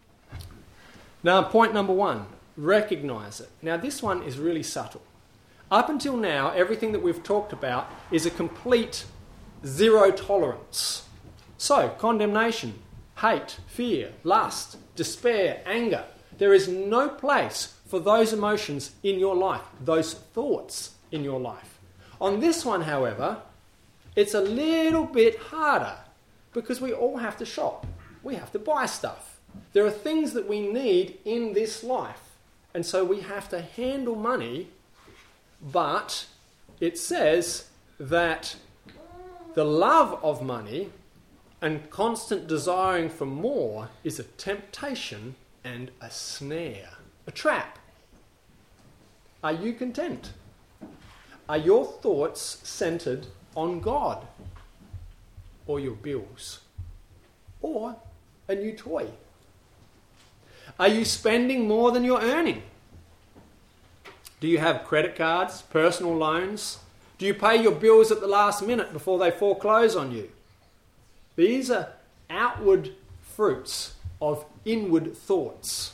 Now, point number one, recognise it. Now, this one is really subtle. Up until now, everything that we've talked about is a complete zero tolerance. So, condemnation, hate, fear, lust, despair, anger. There is no place for those emotions in your life, those thoughts in your life. On this one, however, it's a little bit harder because we all have to shop. We have to buy stuff. There are things that we need in this life, and so we have to handle money, but it says that the love of money and constant desiring for more is a temptation and a snare, a trap. Are you content? Are your thoughts centered on God or your bills or a new toy? Are you spending more than you're earning? Do you have credit cards, personal loans? Do you pay your bills at the last minute before they foreclose on you? These are outward fruits of inward thoughts.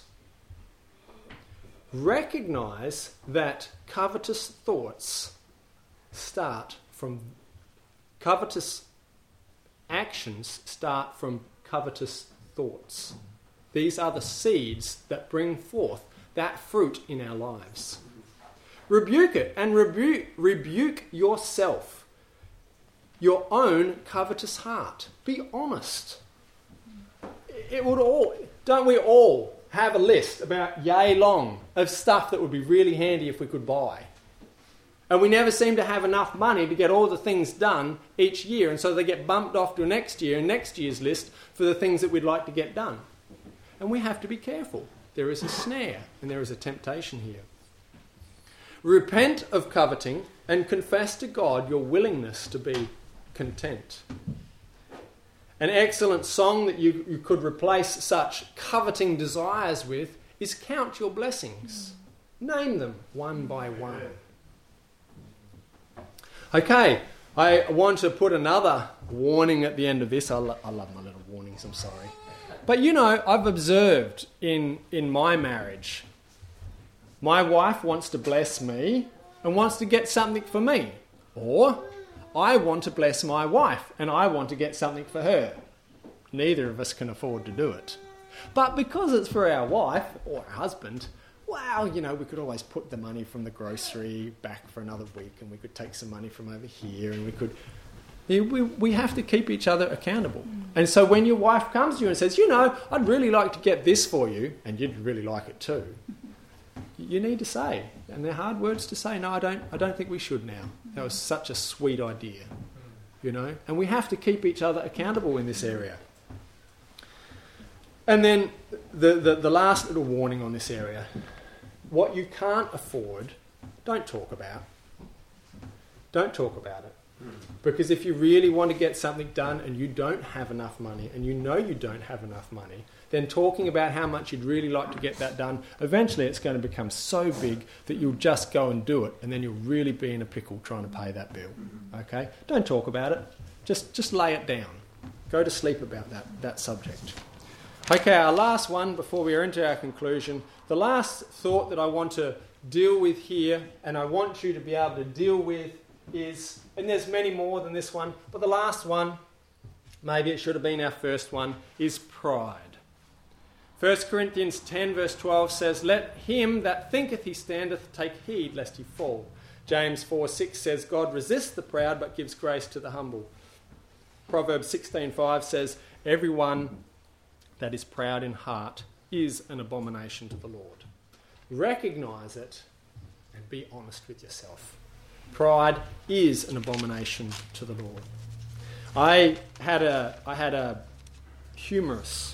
Recognise that covetous thoughts start from, covetous actions start from covetous thoughts. These are the seeds that bring forth that fruit in our lives. Rebuke it and rebuke, rebuke yourself, your own covetous heart. Be honest. It would all, don't we all have a list about yay long of stuff that would be really handy if we could buy? And we never seem to have enough money to get all the things done each year, and so they get bumped off to next year and next year's list for the things that we'd like to get done. And we have to be careful. There is a snare and there is a temptation here. Repent of coveting and confess to God your willingness to be content. An excellent song that you, you could replace such coveting desires with is Count Your Blessings. Name them one by one. Okay, I want to put another warning at the end of this. I, lo- I love my little warnings, I'm sorry. But you know, I've observed in, in my marriage, my wife wants to bless me and wants to get something for me. Or I want to bless my wife and I want to get something for her. Neither of us can afford to do it. But because it's for our wife or our husband, well, you know, we could always put the money from the grocery back for another week, and we could take some money from over here, and we could... We, we have to keep each other accountable. And so when your wife comes to you and says, you know, I'd really like to get this for you, and you'd really like it too, you need to say, and they're hard words to say, no, I don't I don't think we should now. That was such a sweet idea, you know. And we have to keep each other accountable in this area. And then the, the, the last little warning on this area, what you can't afford, don't talk about. Don't talk about it. Because if you really want to get something done and you don't have enough money, and you know you don't have enough money, then talking about how much you'd really like to get that done, eventually it's going to become so big that you'll just go and do it, and then you'll really be in a pickle trying to pay that bill. Okay? Don't talk about it. Just just lay it down. Go to sleep about that, that subject. Okay, our last one before we are into our conclusion. The last thought that I want to deal with here, and I want you to be able to deal with, is, and there's many more than this one, but the last one, maybe it should have been our first one, is pride. First Corinthians ten verse twelve says, "Let him that thinketh he standeth take heed lest he fall." James four six says, "God resists the proud but gives grace to the humble." Proverbs sixteen five says, "Everyone that is proud in heart is an abomination to the Lord." Recognise it and be honest with yourself. Pride is an abomination to the Lord. I had a I had a humorous,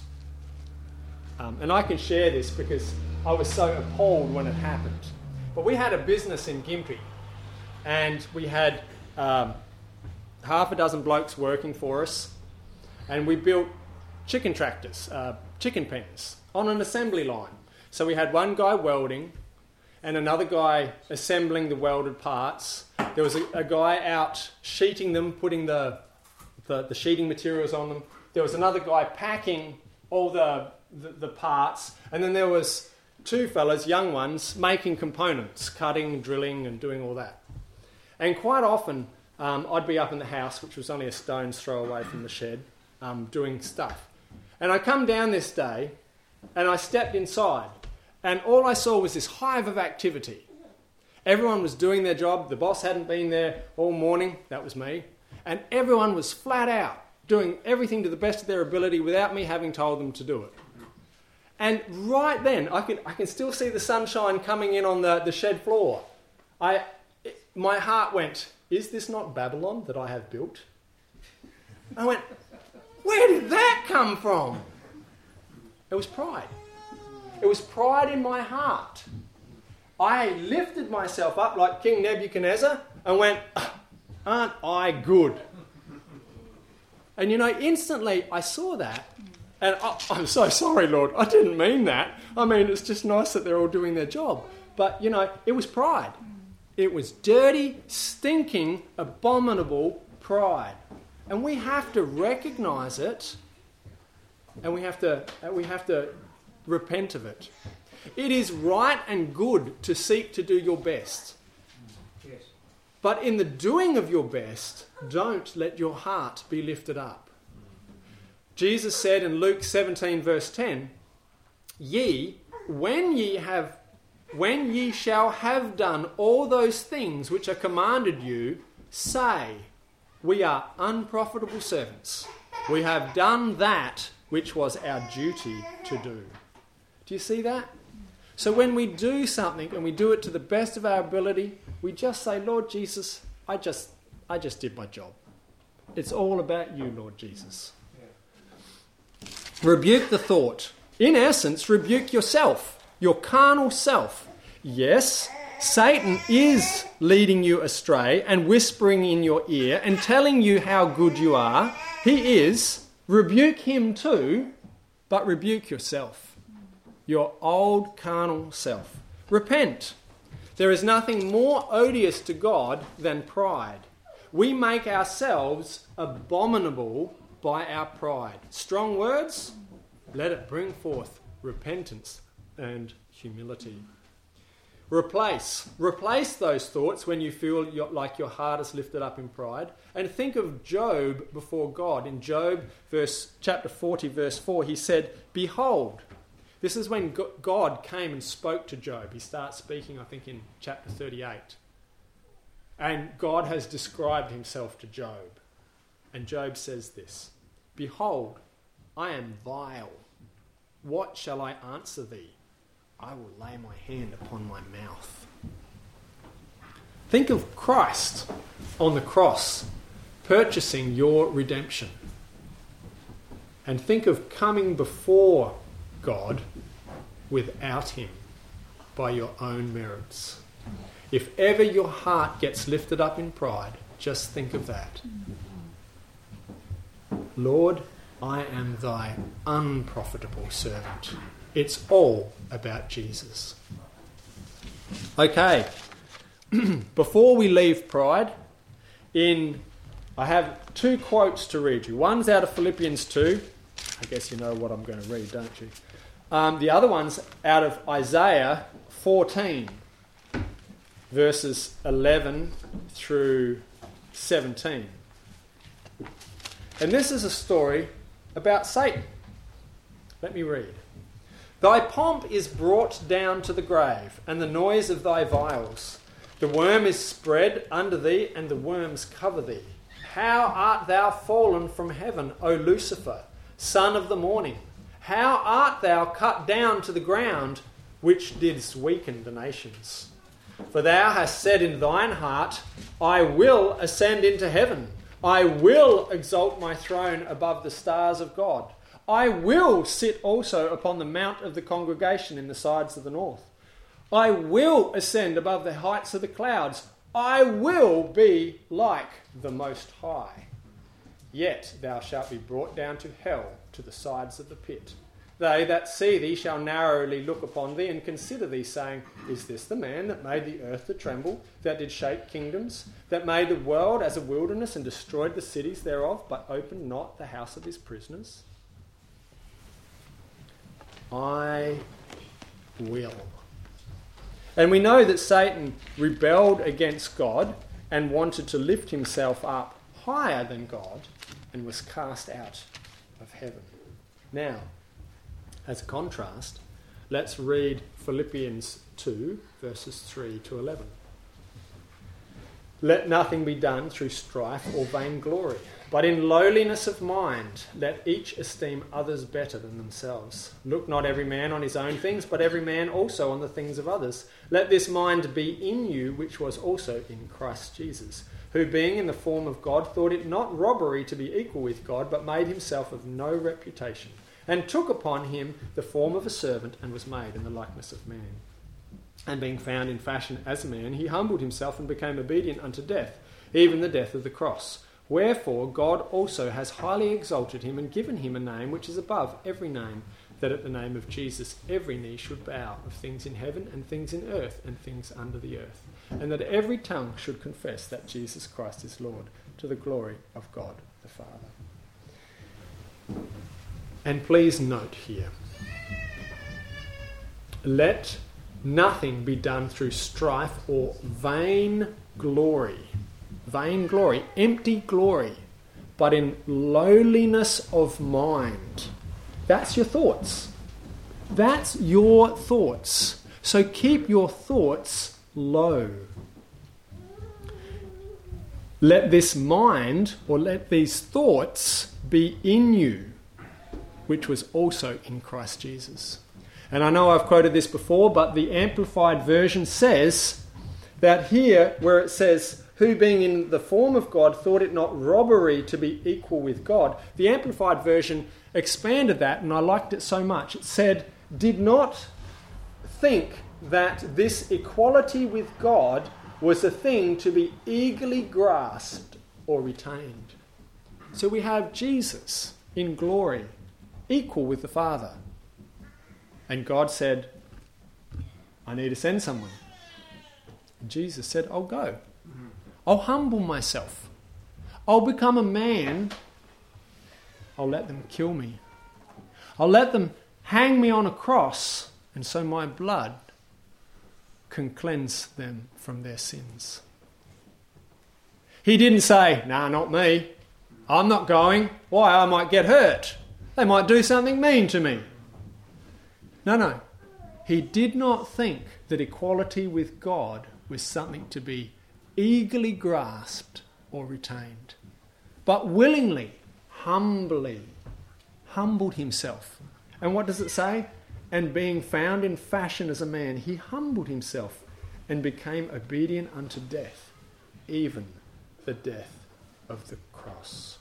um, and I can share this because I was so appalled when it happened. But we had a business in Gympie, and we had um, half a dozen blokes working for us, and we built chicken tractors, uh, chicken pens, on an assembly line. So we had one guy welding, and another guy assembling the welded parts. There was a, a guy out sheeting them, putting the, the the sheeting materials on them. There was another guy packing all the, the, the parts. And then there was two fellas, young ones, making components, cutting, drilling and doing all that. And quite often um, I'd be up in the house, which was only a stone's throw away from the shed, um, doing stuff. And I come down this day and I stepped inside. And all I saw was this hive of activity. Everyone was doing their job. The boss hadn't been there all morning. That was me. And everyone was flat out doing everything to the best of their ability without me having told them to do it. And right then, I can I can still see the sunshine coming in on the, the shed floor. I, it, my heart went, is this not Babylon that I have built? I went, where did that come from? It was pride. It was pride in my heart. I lifted myself up like King Nebuchadnezzar and went, aren't I good? And you know, instantly I saw that and oh, I'm so sorry, Lord, I didn't mean that. I mean, it's just nice that they're all doing their job. But, you know, it was pride. It was dirty, stinking, abominable pride. And we have to recognise it, and we have to we have to repent of it. It is right and good to seek to do your best. Yes. But in the doing of your best, don't let your heart be lifted up. Jesus said in Luke seventeen verse ten, "Ye, when ye have when ye shall have done all those things which are commanded you, say, we are unprofitable servants. We have done that which was our duty to do." Do you see that? So when we do something and we do it to the best of our ability, we just say, Lord Jesus, I just I just did my job. It's all about you, Lord Jesus. Yeah. Rebuke the thought. In essence, rebuke yourself, your carnal self. Yes, Satan is leading you astray and whispering in your ear and telling you how good you are. He is. Rebuke him too, but rebuke yourself, your old carnal self. Repent. There is nothing more odious to God than pride. We make ourselves abominable by our pride. Strong words? Let it bring forth repentance and humility. Replace. Replace those thoughts when you feel like your heart is lifted up in pride. And think of Job before God. In Job, verse chapter forty, verse four, he said, "Behold," this is when God came and spoke to Job. He starts speaking, I think, in chapter thirty-eight. And God has described himself to Job. And Job says this, "Behold, I am vile. What shall I answer thee? I will lay my hand upon my mouth." Think of Christ on the cross purchasing your redemption. And think of coming before God without him by your own merits. If ever your heart gets lifted up in pride, just think of that. Lord, I am thy unprofitable servant. It's all about Jesus. Okay, before we leave pride, in I have two quotes to read you. One's out of Philippians two. I guess you know what I'm going to read, don't you? Um, the other one's out of Isaiah fourteen, verses eleven through seventeen. And this is a story about Satan. Let me read. Thy pomp is brought down to the grave, and the noise of thy vials. The worm is spread under thee, and the worms cover thee. How art thou fallen from heaven, O Lucifer, son of the morning? How art thou cut down to the ground, which didst weaken the nations? For thou hast said in thine heart, I will ascend into heaven. I will exalt my throne above the stars of God. I will sit also upon the mount of the congregation in the sides of the north. I will ascend above the heights of the clouds. I will be like the Most High. Yet thou shalt be brought down to hell, to the sides of the pit. They that see thee shall narrowly look upon thee and consider thee, saying, Is this the man that made the earth to tremble, that did shake kingdoms, that made the world as a wilderness and destroyed the cities thereof, but opened not the house of his prisoners? I will. And we know that Satan rebelled against God and wanted to lift himself up higher than God and was cast out of heaven. Now, as a contrast, let's read Philippians two, verses three to eleven. Let nothing be done through strife or vainglory, but in lowliness of mind let each esteem others better than themselves. Look not every man on his own things, but every man also on the things of others. Let this mind be in you, which was also in Christ Jesus, who being in the form of God thought it not robbery to be equal with God, but made himself of no reputation, and took upon him the form of a servant, and was made in the likeness of man. And being found in fashion as a man, he humbled himself and became obedient unto death, even the death of the cross. Wherefore God also has highly exalted him and given him a name which is above every name, that at the name of Jesus every knee should bow, of things in heaven and things in earth and things under the earth, and that every tongue should confess that Jesus Christ is Lord, to the glory of God the Father. And please note here, let nothing be done through strife or vain glory. Vain glory, empty glory, but in lowliness of mind. That's your thoughts. That's your thoughts. So keep your thoughts low. Let this mind, or let these thoughts be in you, which was also in Christ Jesus. And I know I've quoted this before, but the Amplified Version says that here, where it says, who being in the form of God thought it not robbery to be equal with God, the Amplified Version expanded that, and I liked it so much. It said, did not think that this equality with God was a thing to be eagerly grasped or retained. So we have Jesus in glory, equal with the Father. And God said, I need to send someone. And Jesus said, I'll go. I'll humble myself. I'll become a man. I'll let them kill me. I'll let them hang me on a cross, and so my blood can cleanse them from their sins. He didn't say, nah, not me. I'm not going. Why? I might get hurt. They might do something mean to me. No, no. He did not think that equality with God was something to be eagerly grasped or retained, but willingly, humbly, humbled himself. And what does it say? And being found in fashion as a man, he humbled himself and became obedient unto death, even the death of the cross.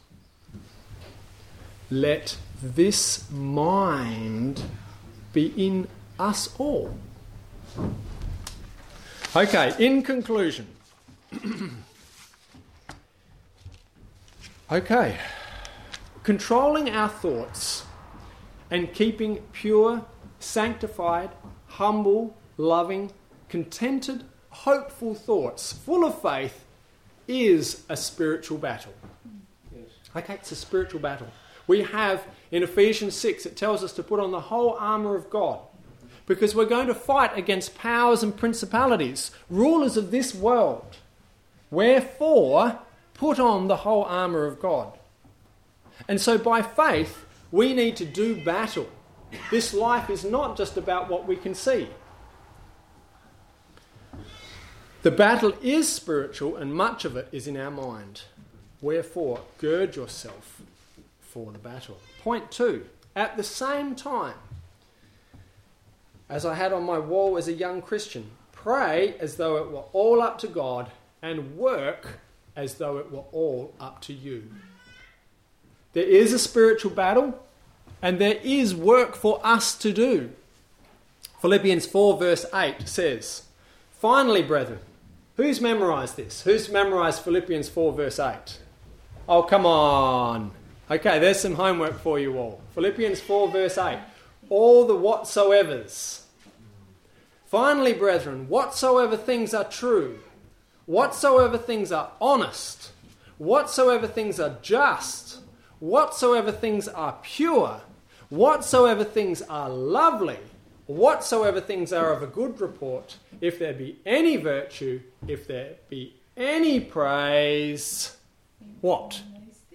Let this mind be in us all. Okay, in conclusion. Okay. Controlling our thoughts and keeping pure, sanctified, humble, loving, contented, hopeful thoughts full of faith is a spiritual battle. Yes. Okay, it's a spiritual battle. We have, in Ephesians six, it tells us to put on the whole armour of God, because we're going to fight against powers and principalities, rulers of this world. Wherefore, put on the whole armour of God. And so by faith, we need to do battle. This life is not just about what we can see. The battle is spiritual, and much of it is in our mind. Wherefore, gird yourself for the battle. Point two, at the same time, as I had on my wall as a young Christian, pray as though it were all up to God, and work as though it were all up to you. There is a spiritual battle, and there is work for us to do. Philippians four verse eight says, finally, brethren, who's memorised this? Who's memorised Philippians four verse eight? Oh, come on. Okay, there's some homework for you all. Philippians four verse eight. All the whatsoevers. Finally, brethren, whatsoever things are true, whatsoever things are honest, whatsoever things are just, whatsoever things are pure, whatsoever things are lovely, whatsoever things are of a good report, if there be any virtue, if there be any praise, what?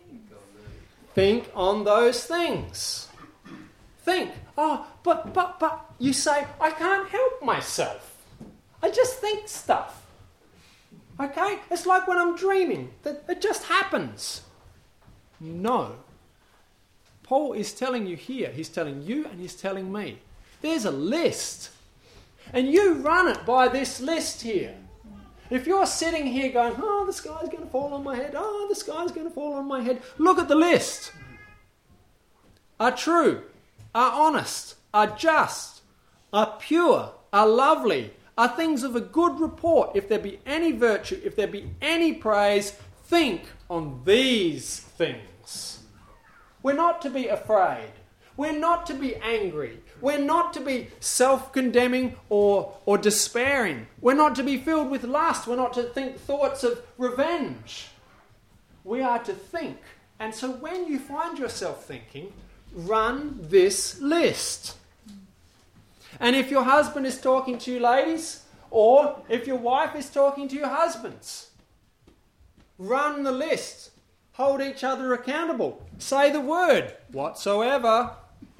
Think on those things. Think. Oh, but, but, but, you say, I can't help myself. I just think stuff. Okay? It's like when I'm dreaming. That it just happens. No. Paul is telling you here, he's telling you and he's telling me, there's a list. And you run it by this list here. If you're sitting here going, oh, the sky's going to fall on my head, oh, the sky's going to fall on my head, look at the list. Are true, are honest, are just, are pure, are lovely, are things of a good report. If there be any virtue, if there be any praise, think on these things. We're not to be afraid. We're not to be angry. We're not to be self-condemning or, or despairing. We're not to be filled with lust. We're not to think thoughts of revenge. We are to think. And so when you find yourself thinking, run this list. And if your husband is talking to you, ladies, or if your wife is talking to your husbands, run the list. Hold each other accountable. Say the word, whatsoever.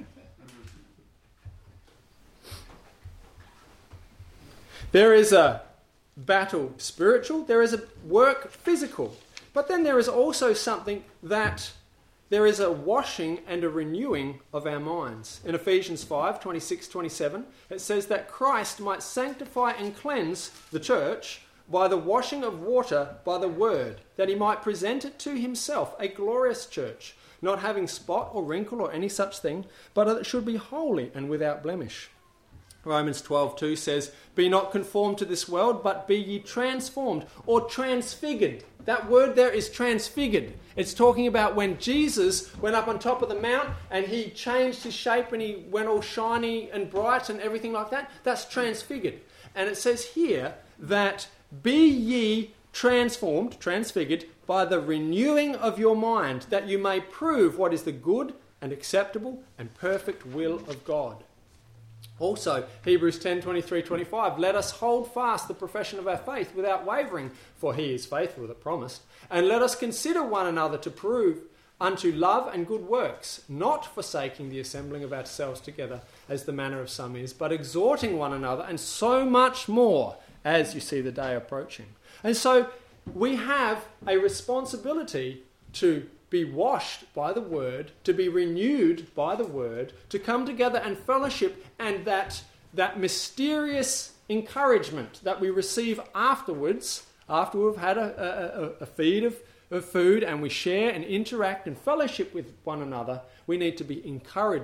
There is a battle spiritual, there is a work physical, but then there is also something that there is a washing and a renewing of our minds. In Ephesians five, twenty-six, twenty-seven, it says that Christ might sanctify and cleanse the church by the washing of water by the word, that he might present it to himself, a glorious church, not having spot or wrinkle or any such thing, but that it should be holy and without blemish. Romans twelve two says, be not conformed to this world, but be ye transformed or transfigured. That word there is transfigured. It's talking about when Jesus went up on top of the mount and he changed his shape and he went all shiny and bright and everything like that. That's transfigured. And it says here that be ye transformed, transfigured, by the renewing of your mind, that you may prove what is the good and acceptable and perfect will of God. Also, Hebrews ten, twenty-three, twenty-five, let us hold fast the profession of our faith without wavering, for he is faithful that promised. And let us consider one another to prove unto love and good works, not forsaking the assembling of ourselves together, as the manner of some is, but exhorting one another, and so much more, as you see the day approaching. And so we have a responsibility to be washed by the word, to be renewed by the word, to come together and fellowship, and that that mysterious encouragement that we receive afterwards, after we've had a, a, a feed of, of food and we share and interact and fellowship with one another, we need to be encouraging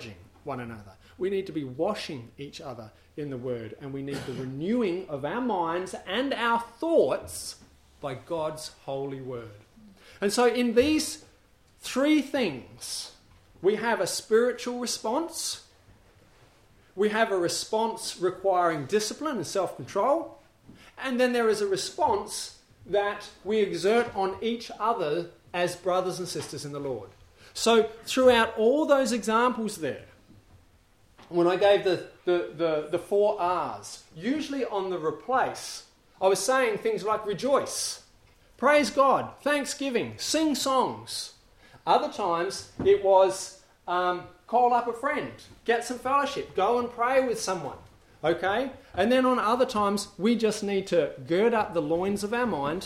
one another. We need to be washing each other in the Word, and we need the renewing of our minds and our thoughts by God's holy Word. And so in these three things, we have a spiritual response, we have a response requiring discipline and self-control, and then there is a response that we exert on each other as brothers and sisters in the Lord. So throughout all those examples there, when I gave the, the, the, the four R's, usually on the replace, I was saying things like rejoice, praise God, thanksgiving, sing songs. Other times it was um, call up a friend, get some fellowship, go and pray with someone. Okay? And then on other times, we just need to gird up the loins of our mind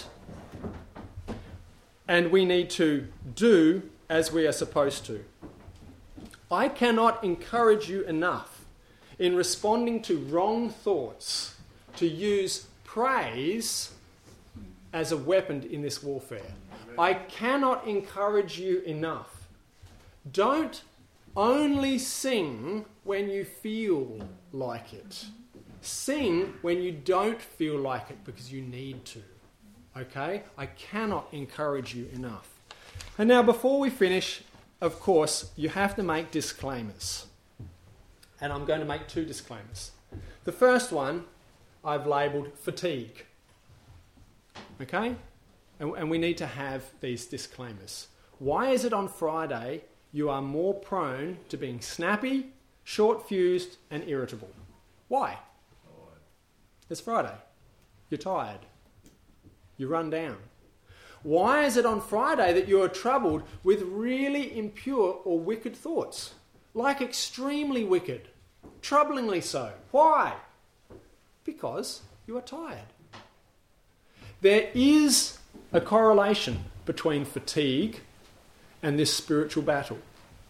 and we need to do as we are supposed to. I cannot encourage you enough in responding to wrong thoughts to use praise as a weapon in this warfare. I cannot encourage you enough. Don't only sing when you feel like it. Sing when you don't feel like it because you need to. Okay? I cannot encourage you enough. And now before we finish, of course, you have to make disclaimers. And I'm going to make two disclaimers. The first one I've labelled fatigue. Okay? And, and we need to have these disclaimers. Why is it on Friday you are more prone to being snappy, short-fused and irritable? Why? It's Friday. You're tired. You run down. Why is it on Friday that you are troubled with really impure or wicked thoughts? Like extremely wicked, troublingly so. Why? Because you are tired. There is a correlation between fatigue and this spiritual battle.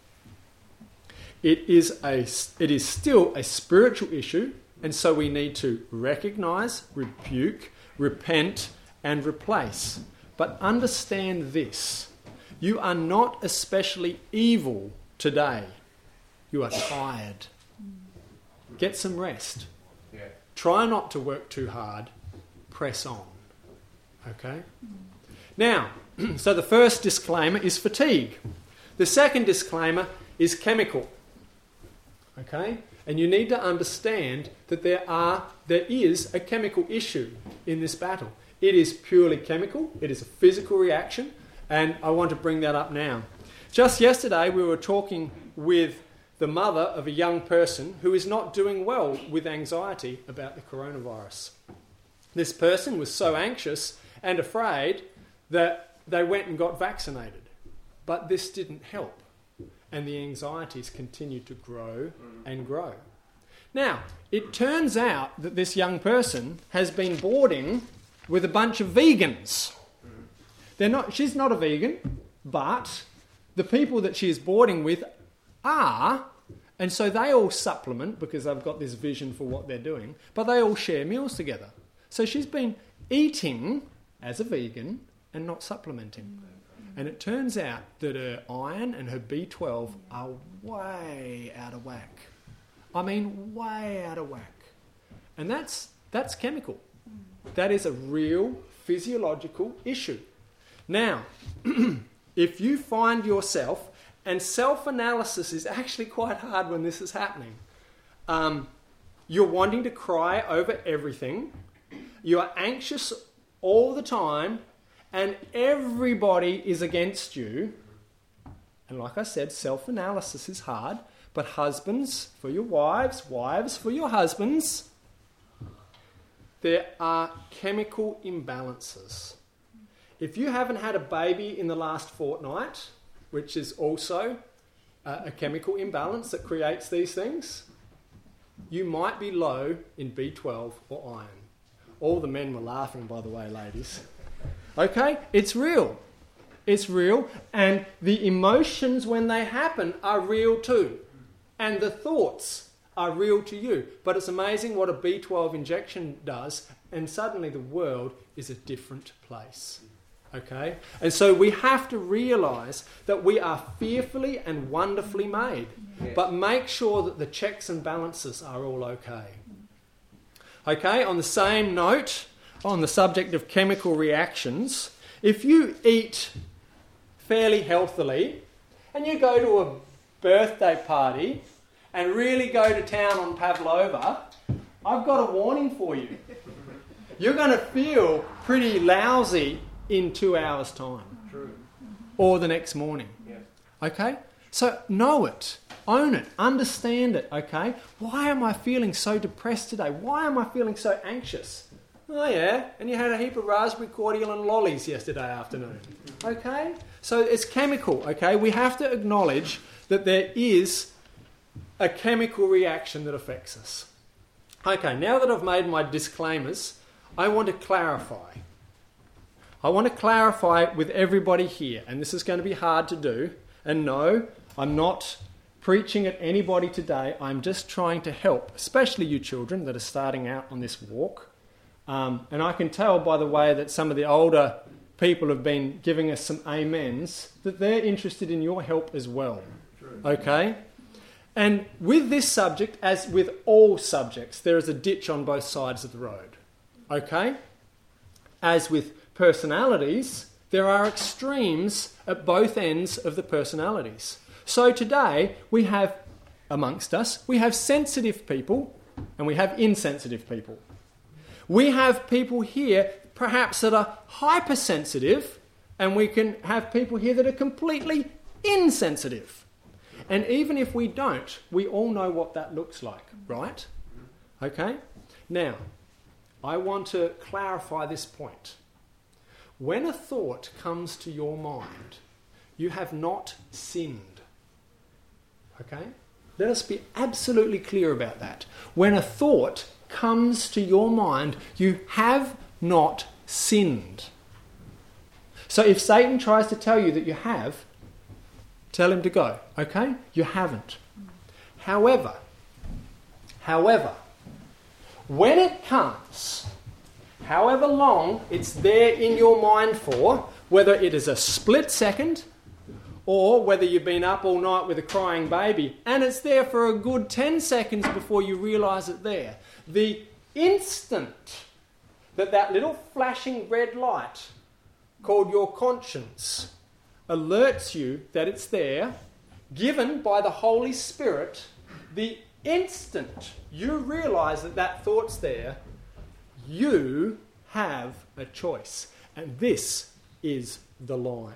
It is a, it is still a spiritual issue, and so we need to recognise, rebuke, repent, and replace. But understand this: you are not especially evil today. You are tired. Get some rest. Yeah. Try not to work too hard. Press on. Okay? Now, so the first disclaimer is fatigue. The second disclaimer is chemical. Okay? And you need to understand that there are there is a chemical issue in this battle. It is purely chemical. It is a physical reaction. And I want to bring that up now. Just yesterday we were talking with the mother of a young person who is not doing well with anxiety about the coronavirus. This person was so anxious and afraid that they went and got vaccinated. But this didn't help. And the anxieties continued to grow and grow. Now, it turns out that this young person has been boarding with a bunch of vegans. They're not. She's not a vegan, but the people that she is boarding with are, and so they all supplement because they've got this vision for what they're doing, but they all share meals together. So she's been eating as a vegan and not supplementing. And it turns out that her iron and her B twelve are way out of whack. I mean, way out of whack. And that's that's chemical. That is a real physiological issue. Now, if you find yourself, and self-analysis is actually quite hard when this is happening, um, you're wanting to cry over everything, you are anxious all the time, and everybody is against you. And like I said, self-analysis is hard, but husbands for your wives, wives for your husbands, there are chemical imbalances. If you haven't had a baby in the last fortnight, which is also uh, a chemical imbalance that creates these things, you might be low in B twelve or iron. All the men were laughing, by the way, ladies. Okay? It's real. It's real. And the emotions when they happen are real too. And the thoughts are real to you. But it's amazing what a B twelve injection does, and suddenly the world is a different place. Okay? And so we have to realise that we are fearfully and wonderfully made. Yes. But make sure that the checks and balances are all okay. Okay, on the same note, on the subject of chemical reactions, if you eat fairly healthily and you go to a birthday party and really go to town on pavlova, I've got a warning for you. You're going to feel pretty lousy in two hours' time. True. Or the next morning. Yes. Okay? So know it. Own it. Understand it. Okay? Why am I feeling so depressed today? Why am I feeling so anxious? Oh yeah, and you had a heap of raspberry cordial and lollies yesterday afternoon. Okay? So it's chemical, okay? We have to acknowledge that there is a chemical reaction that affects us. Okay, now that I've made my disclaimers, I want to clarify. I want to clarify with everybody here, and this is going to be hard to do, and no, I'm not preaching at anybody today. I'm just trying to help, especially you children that are starting out on this walk. Um, and I can tell by the way that some of the older people have been giving us some amens that they're interested in your help as well. True. Okay? And with this subject, as with all subjects, there is a ditch on both sides of the road. Okay? As with personalities, there are extremes at both ends of the personalities. So today, we have, amongst us, we have sensitive people and we have insensitive people. We have people here, perhaps, that are hypersensitive, and we can have people here that are completely insensitive. And even if we don't, we all know what that looks like, right? Okay? Now, I want to clarify this point. When a thought comes to your mind, you have not sinned. Okay? Let us be absolutely clear about that. When a thought comes to your mind, you have not sinned. So if Satan tries to tell you that you have, tell him to go. Okay? You haven't. However, however, when it comes, however long it's there in your mind for, whether it is a split second or whether you've been up all night with a crying baby and it's there for a good ten seconds before you realise it there, the instant that that little flashing red light called your conscience alerts you that it's there, given by the Holy Spirit, the instant you realise that that thought's there, you have a choice. And this is the line.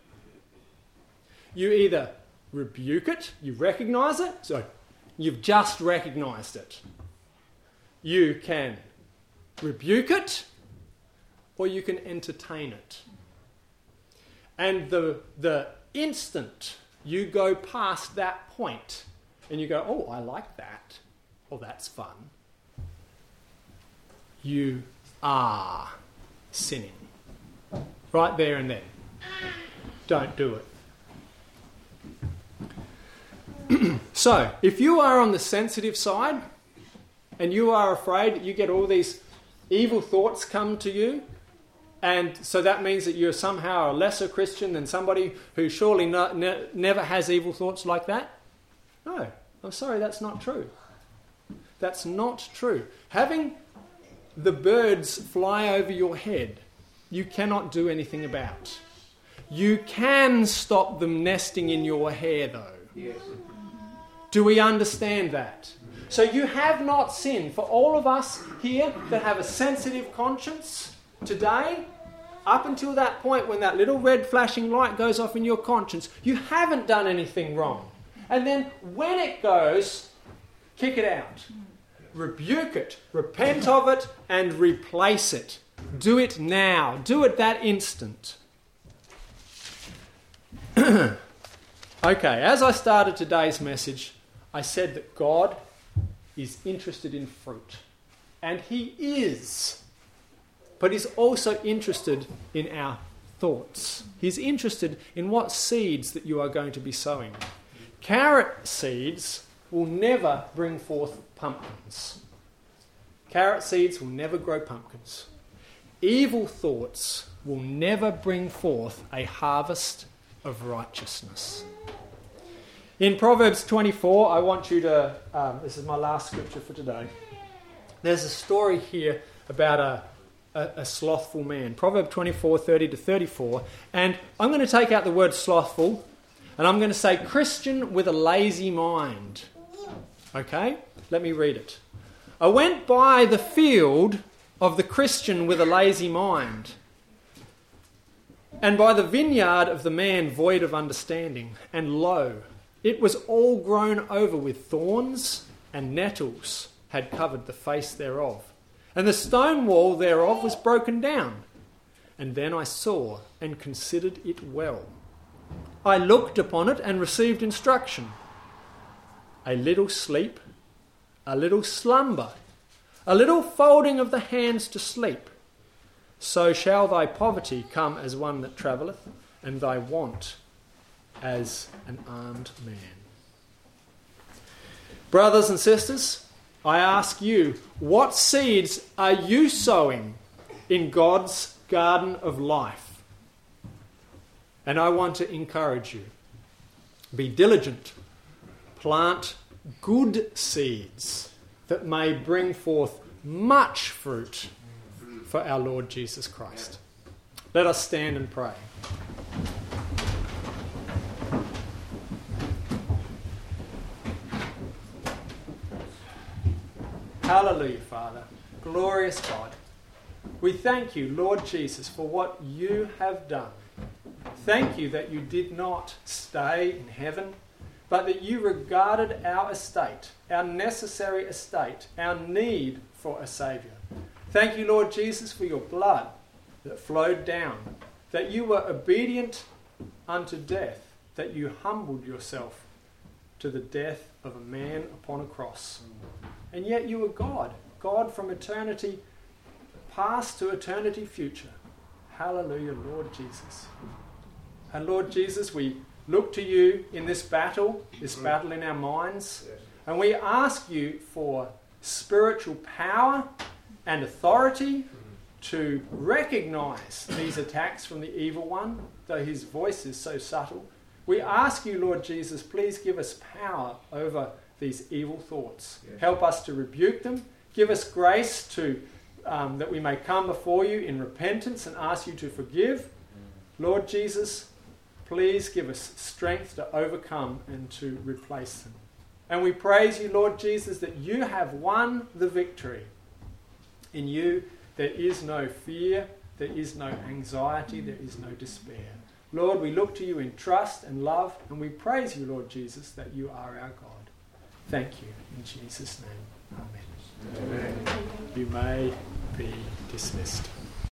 You either rebuke it, you recognise it, so you've just recognised it. You can rebuke it, or you can entertain it. And the, the instant you go past that point and you go, oh, I like that, or that's fun, you are sinning. Right there and then. Don't do it. So, if you are on the sensitive side and you are afraid that you get all these evil thoughts come to you, and so that means that you're somehow a lesser Christian than somebody who surely no, ne- never has evil thoughts like that, no, I'm sorry, that's not true. That's not true. Having the birds fly over your head, you cannot do anything about. You can stop them nesting in your hair, though. Yes. Do we understand that? So you have not sinned. For all of us here that have a sensitive conscience today, up until that point when that little red flashing light goes off in your conscience, you haven't done anything wrong. And then when it goes, kick it out. Rebuke it, repent of it, and replace it. Do it now. Do it that instant. Okay, as I started today's message, I said that God is interested in fruit. And He is. But He's also interested in our thoughts. He's interested in what seeds that you are going to be sowing. Carrot seeds will never bring forth pumpkins. Carrot seeds will never grow pumpkins. evil thoughts will never bring forth a harvest of righteousness. In Proverbs twenty-four, I want you to, um, this is my last scripture for today. There's a story here about a, a, a slothful man. Proverbs twenty-four, thirty to thirty-four. And I'm going to take out the word slothful, and I'm going to say Christian with a lazy mind. Okay? Let me read it. I went by the field of the Christian with a lazy mind, and by the vineyard of the man void of understanding, and lo, it was all grown over with thorns, and nettles had covered the face thereof, and the stone wall thereof was broken down. And then I saw and considered it well. I looked upon it and received instruction. A little sleep, a little slumber, a little folding of the hands to sleep. So shall thy poverty come as one that travelleth, and thy want as an armed man. Brothers and sisters, I ask you, what seeds are you sowing in God's garden of life? And I want to encourage you. Be diligent. Plant good seeds that may bring forth much fruit for our Lord Jesus Christ. Let us stand and pray. Hallelujah, Father. Glorious God. We thank you, Lord Jesus, for what you have done. Thank you that you did not stay in heaven, but that you regarded our estate, our necessary estate, our need for a Saviour. Thank you, Lord Jesus, for your blood that flowed down, that you were obedient unto death, that you humbled yourself to the death of a man upon a cross. And yet you were God, God from eternity past to eternity future. Hallelujah, Lord Jesus. And Lord Jesus, we look to you in this battle, this battle in our minds, and we ask you for spiritual power and authority to recognize these attacks from the evil one, though his voice is so subtle. We ask you, Lord Jesus, please give us power over these evil thoughts. Yes. Help us to rebuke them. Give us grace to um, that we may come before you in repentance and ask you to forgive. Mm. Lord Jesus, please give us strength to overcome and to replace them. And we praise you, Lord Jesus, that you have won the victory. In you there is no fear, there is no anxiety, there is no despair. Lord, we look to you in trust and love, and we praise you, Lord Jesus, that you are our God. Thank you. In Jesus' name, amen. Amen. You may be dismissed.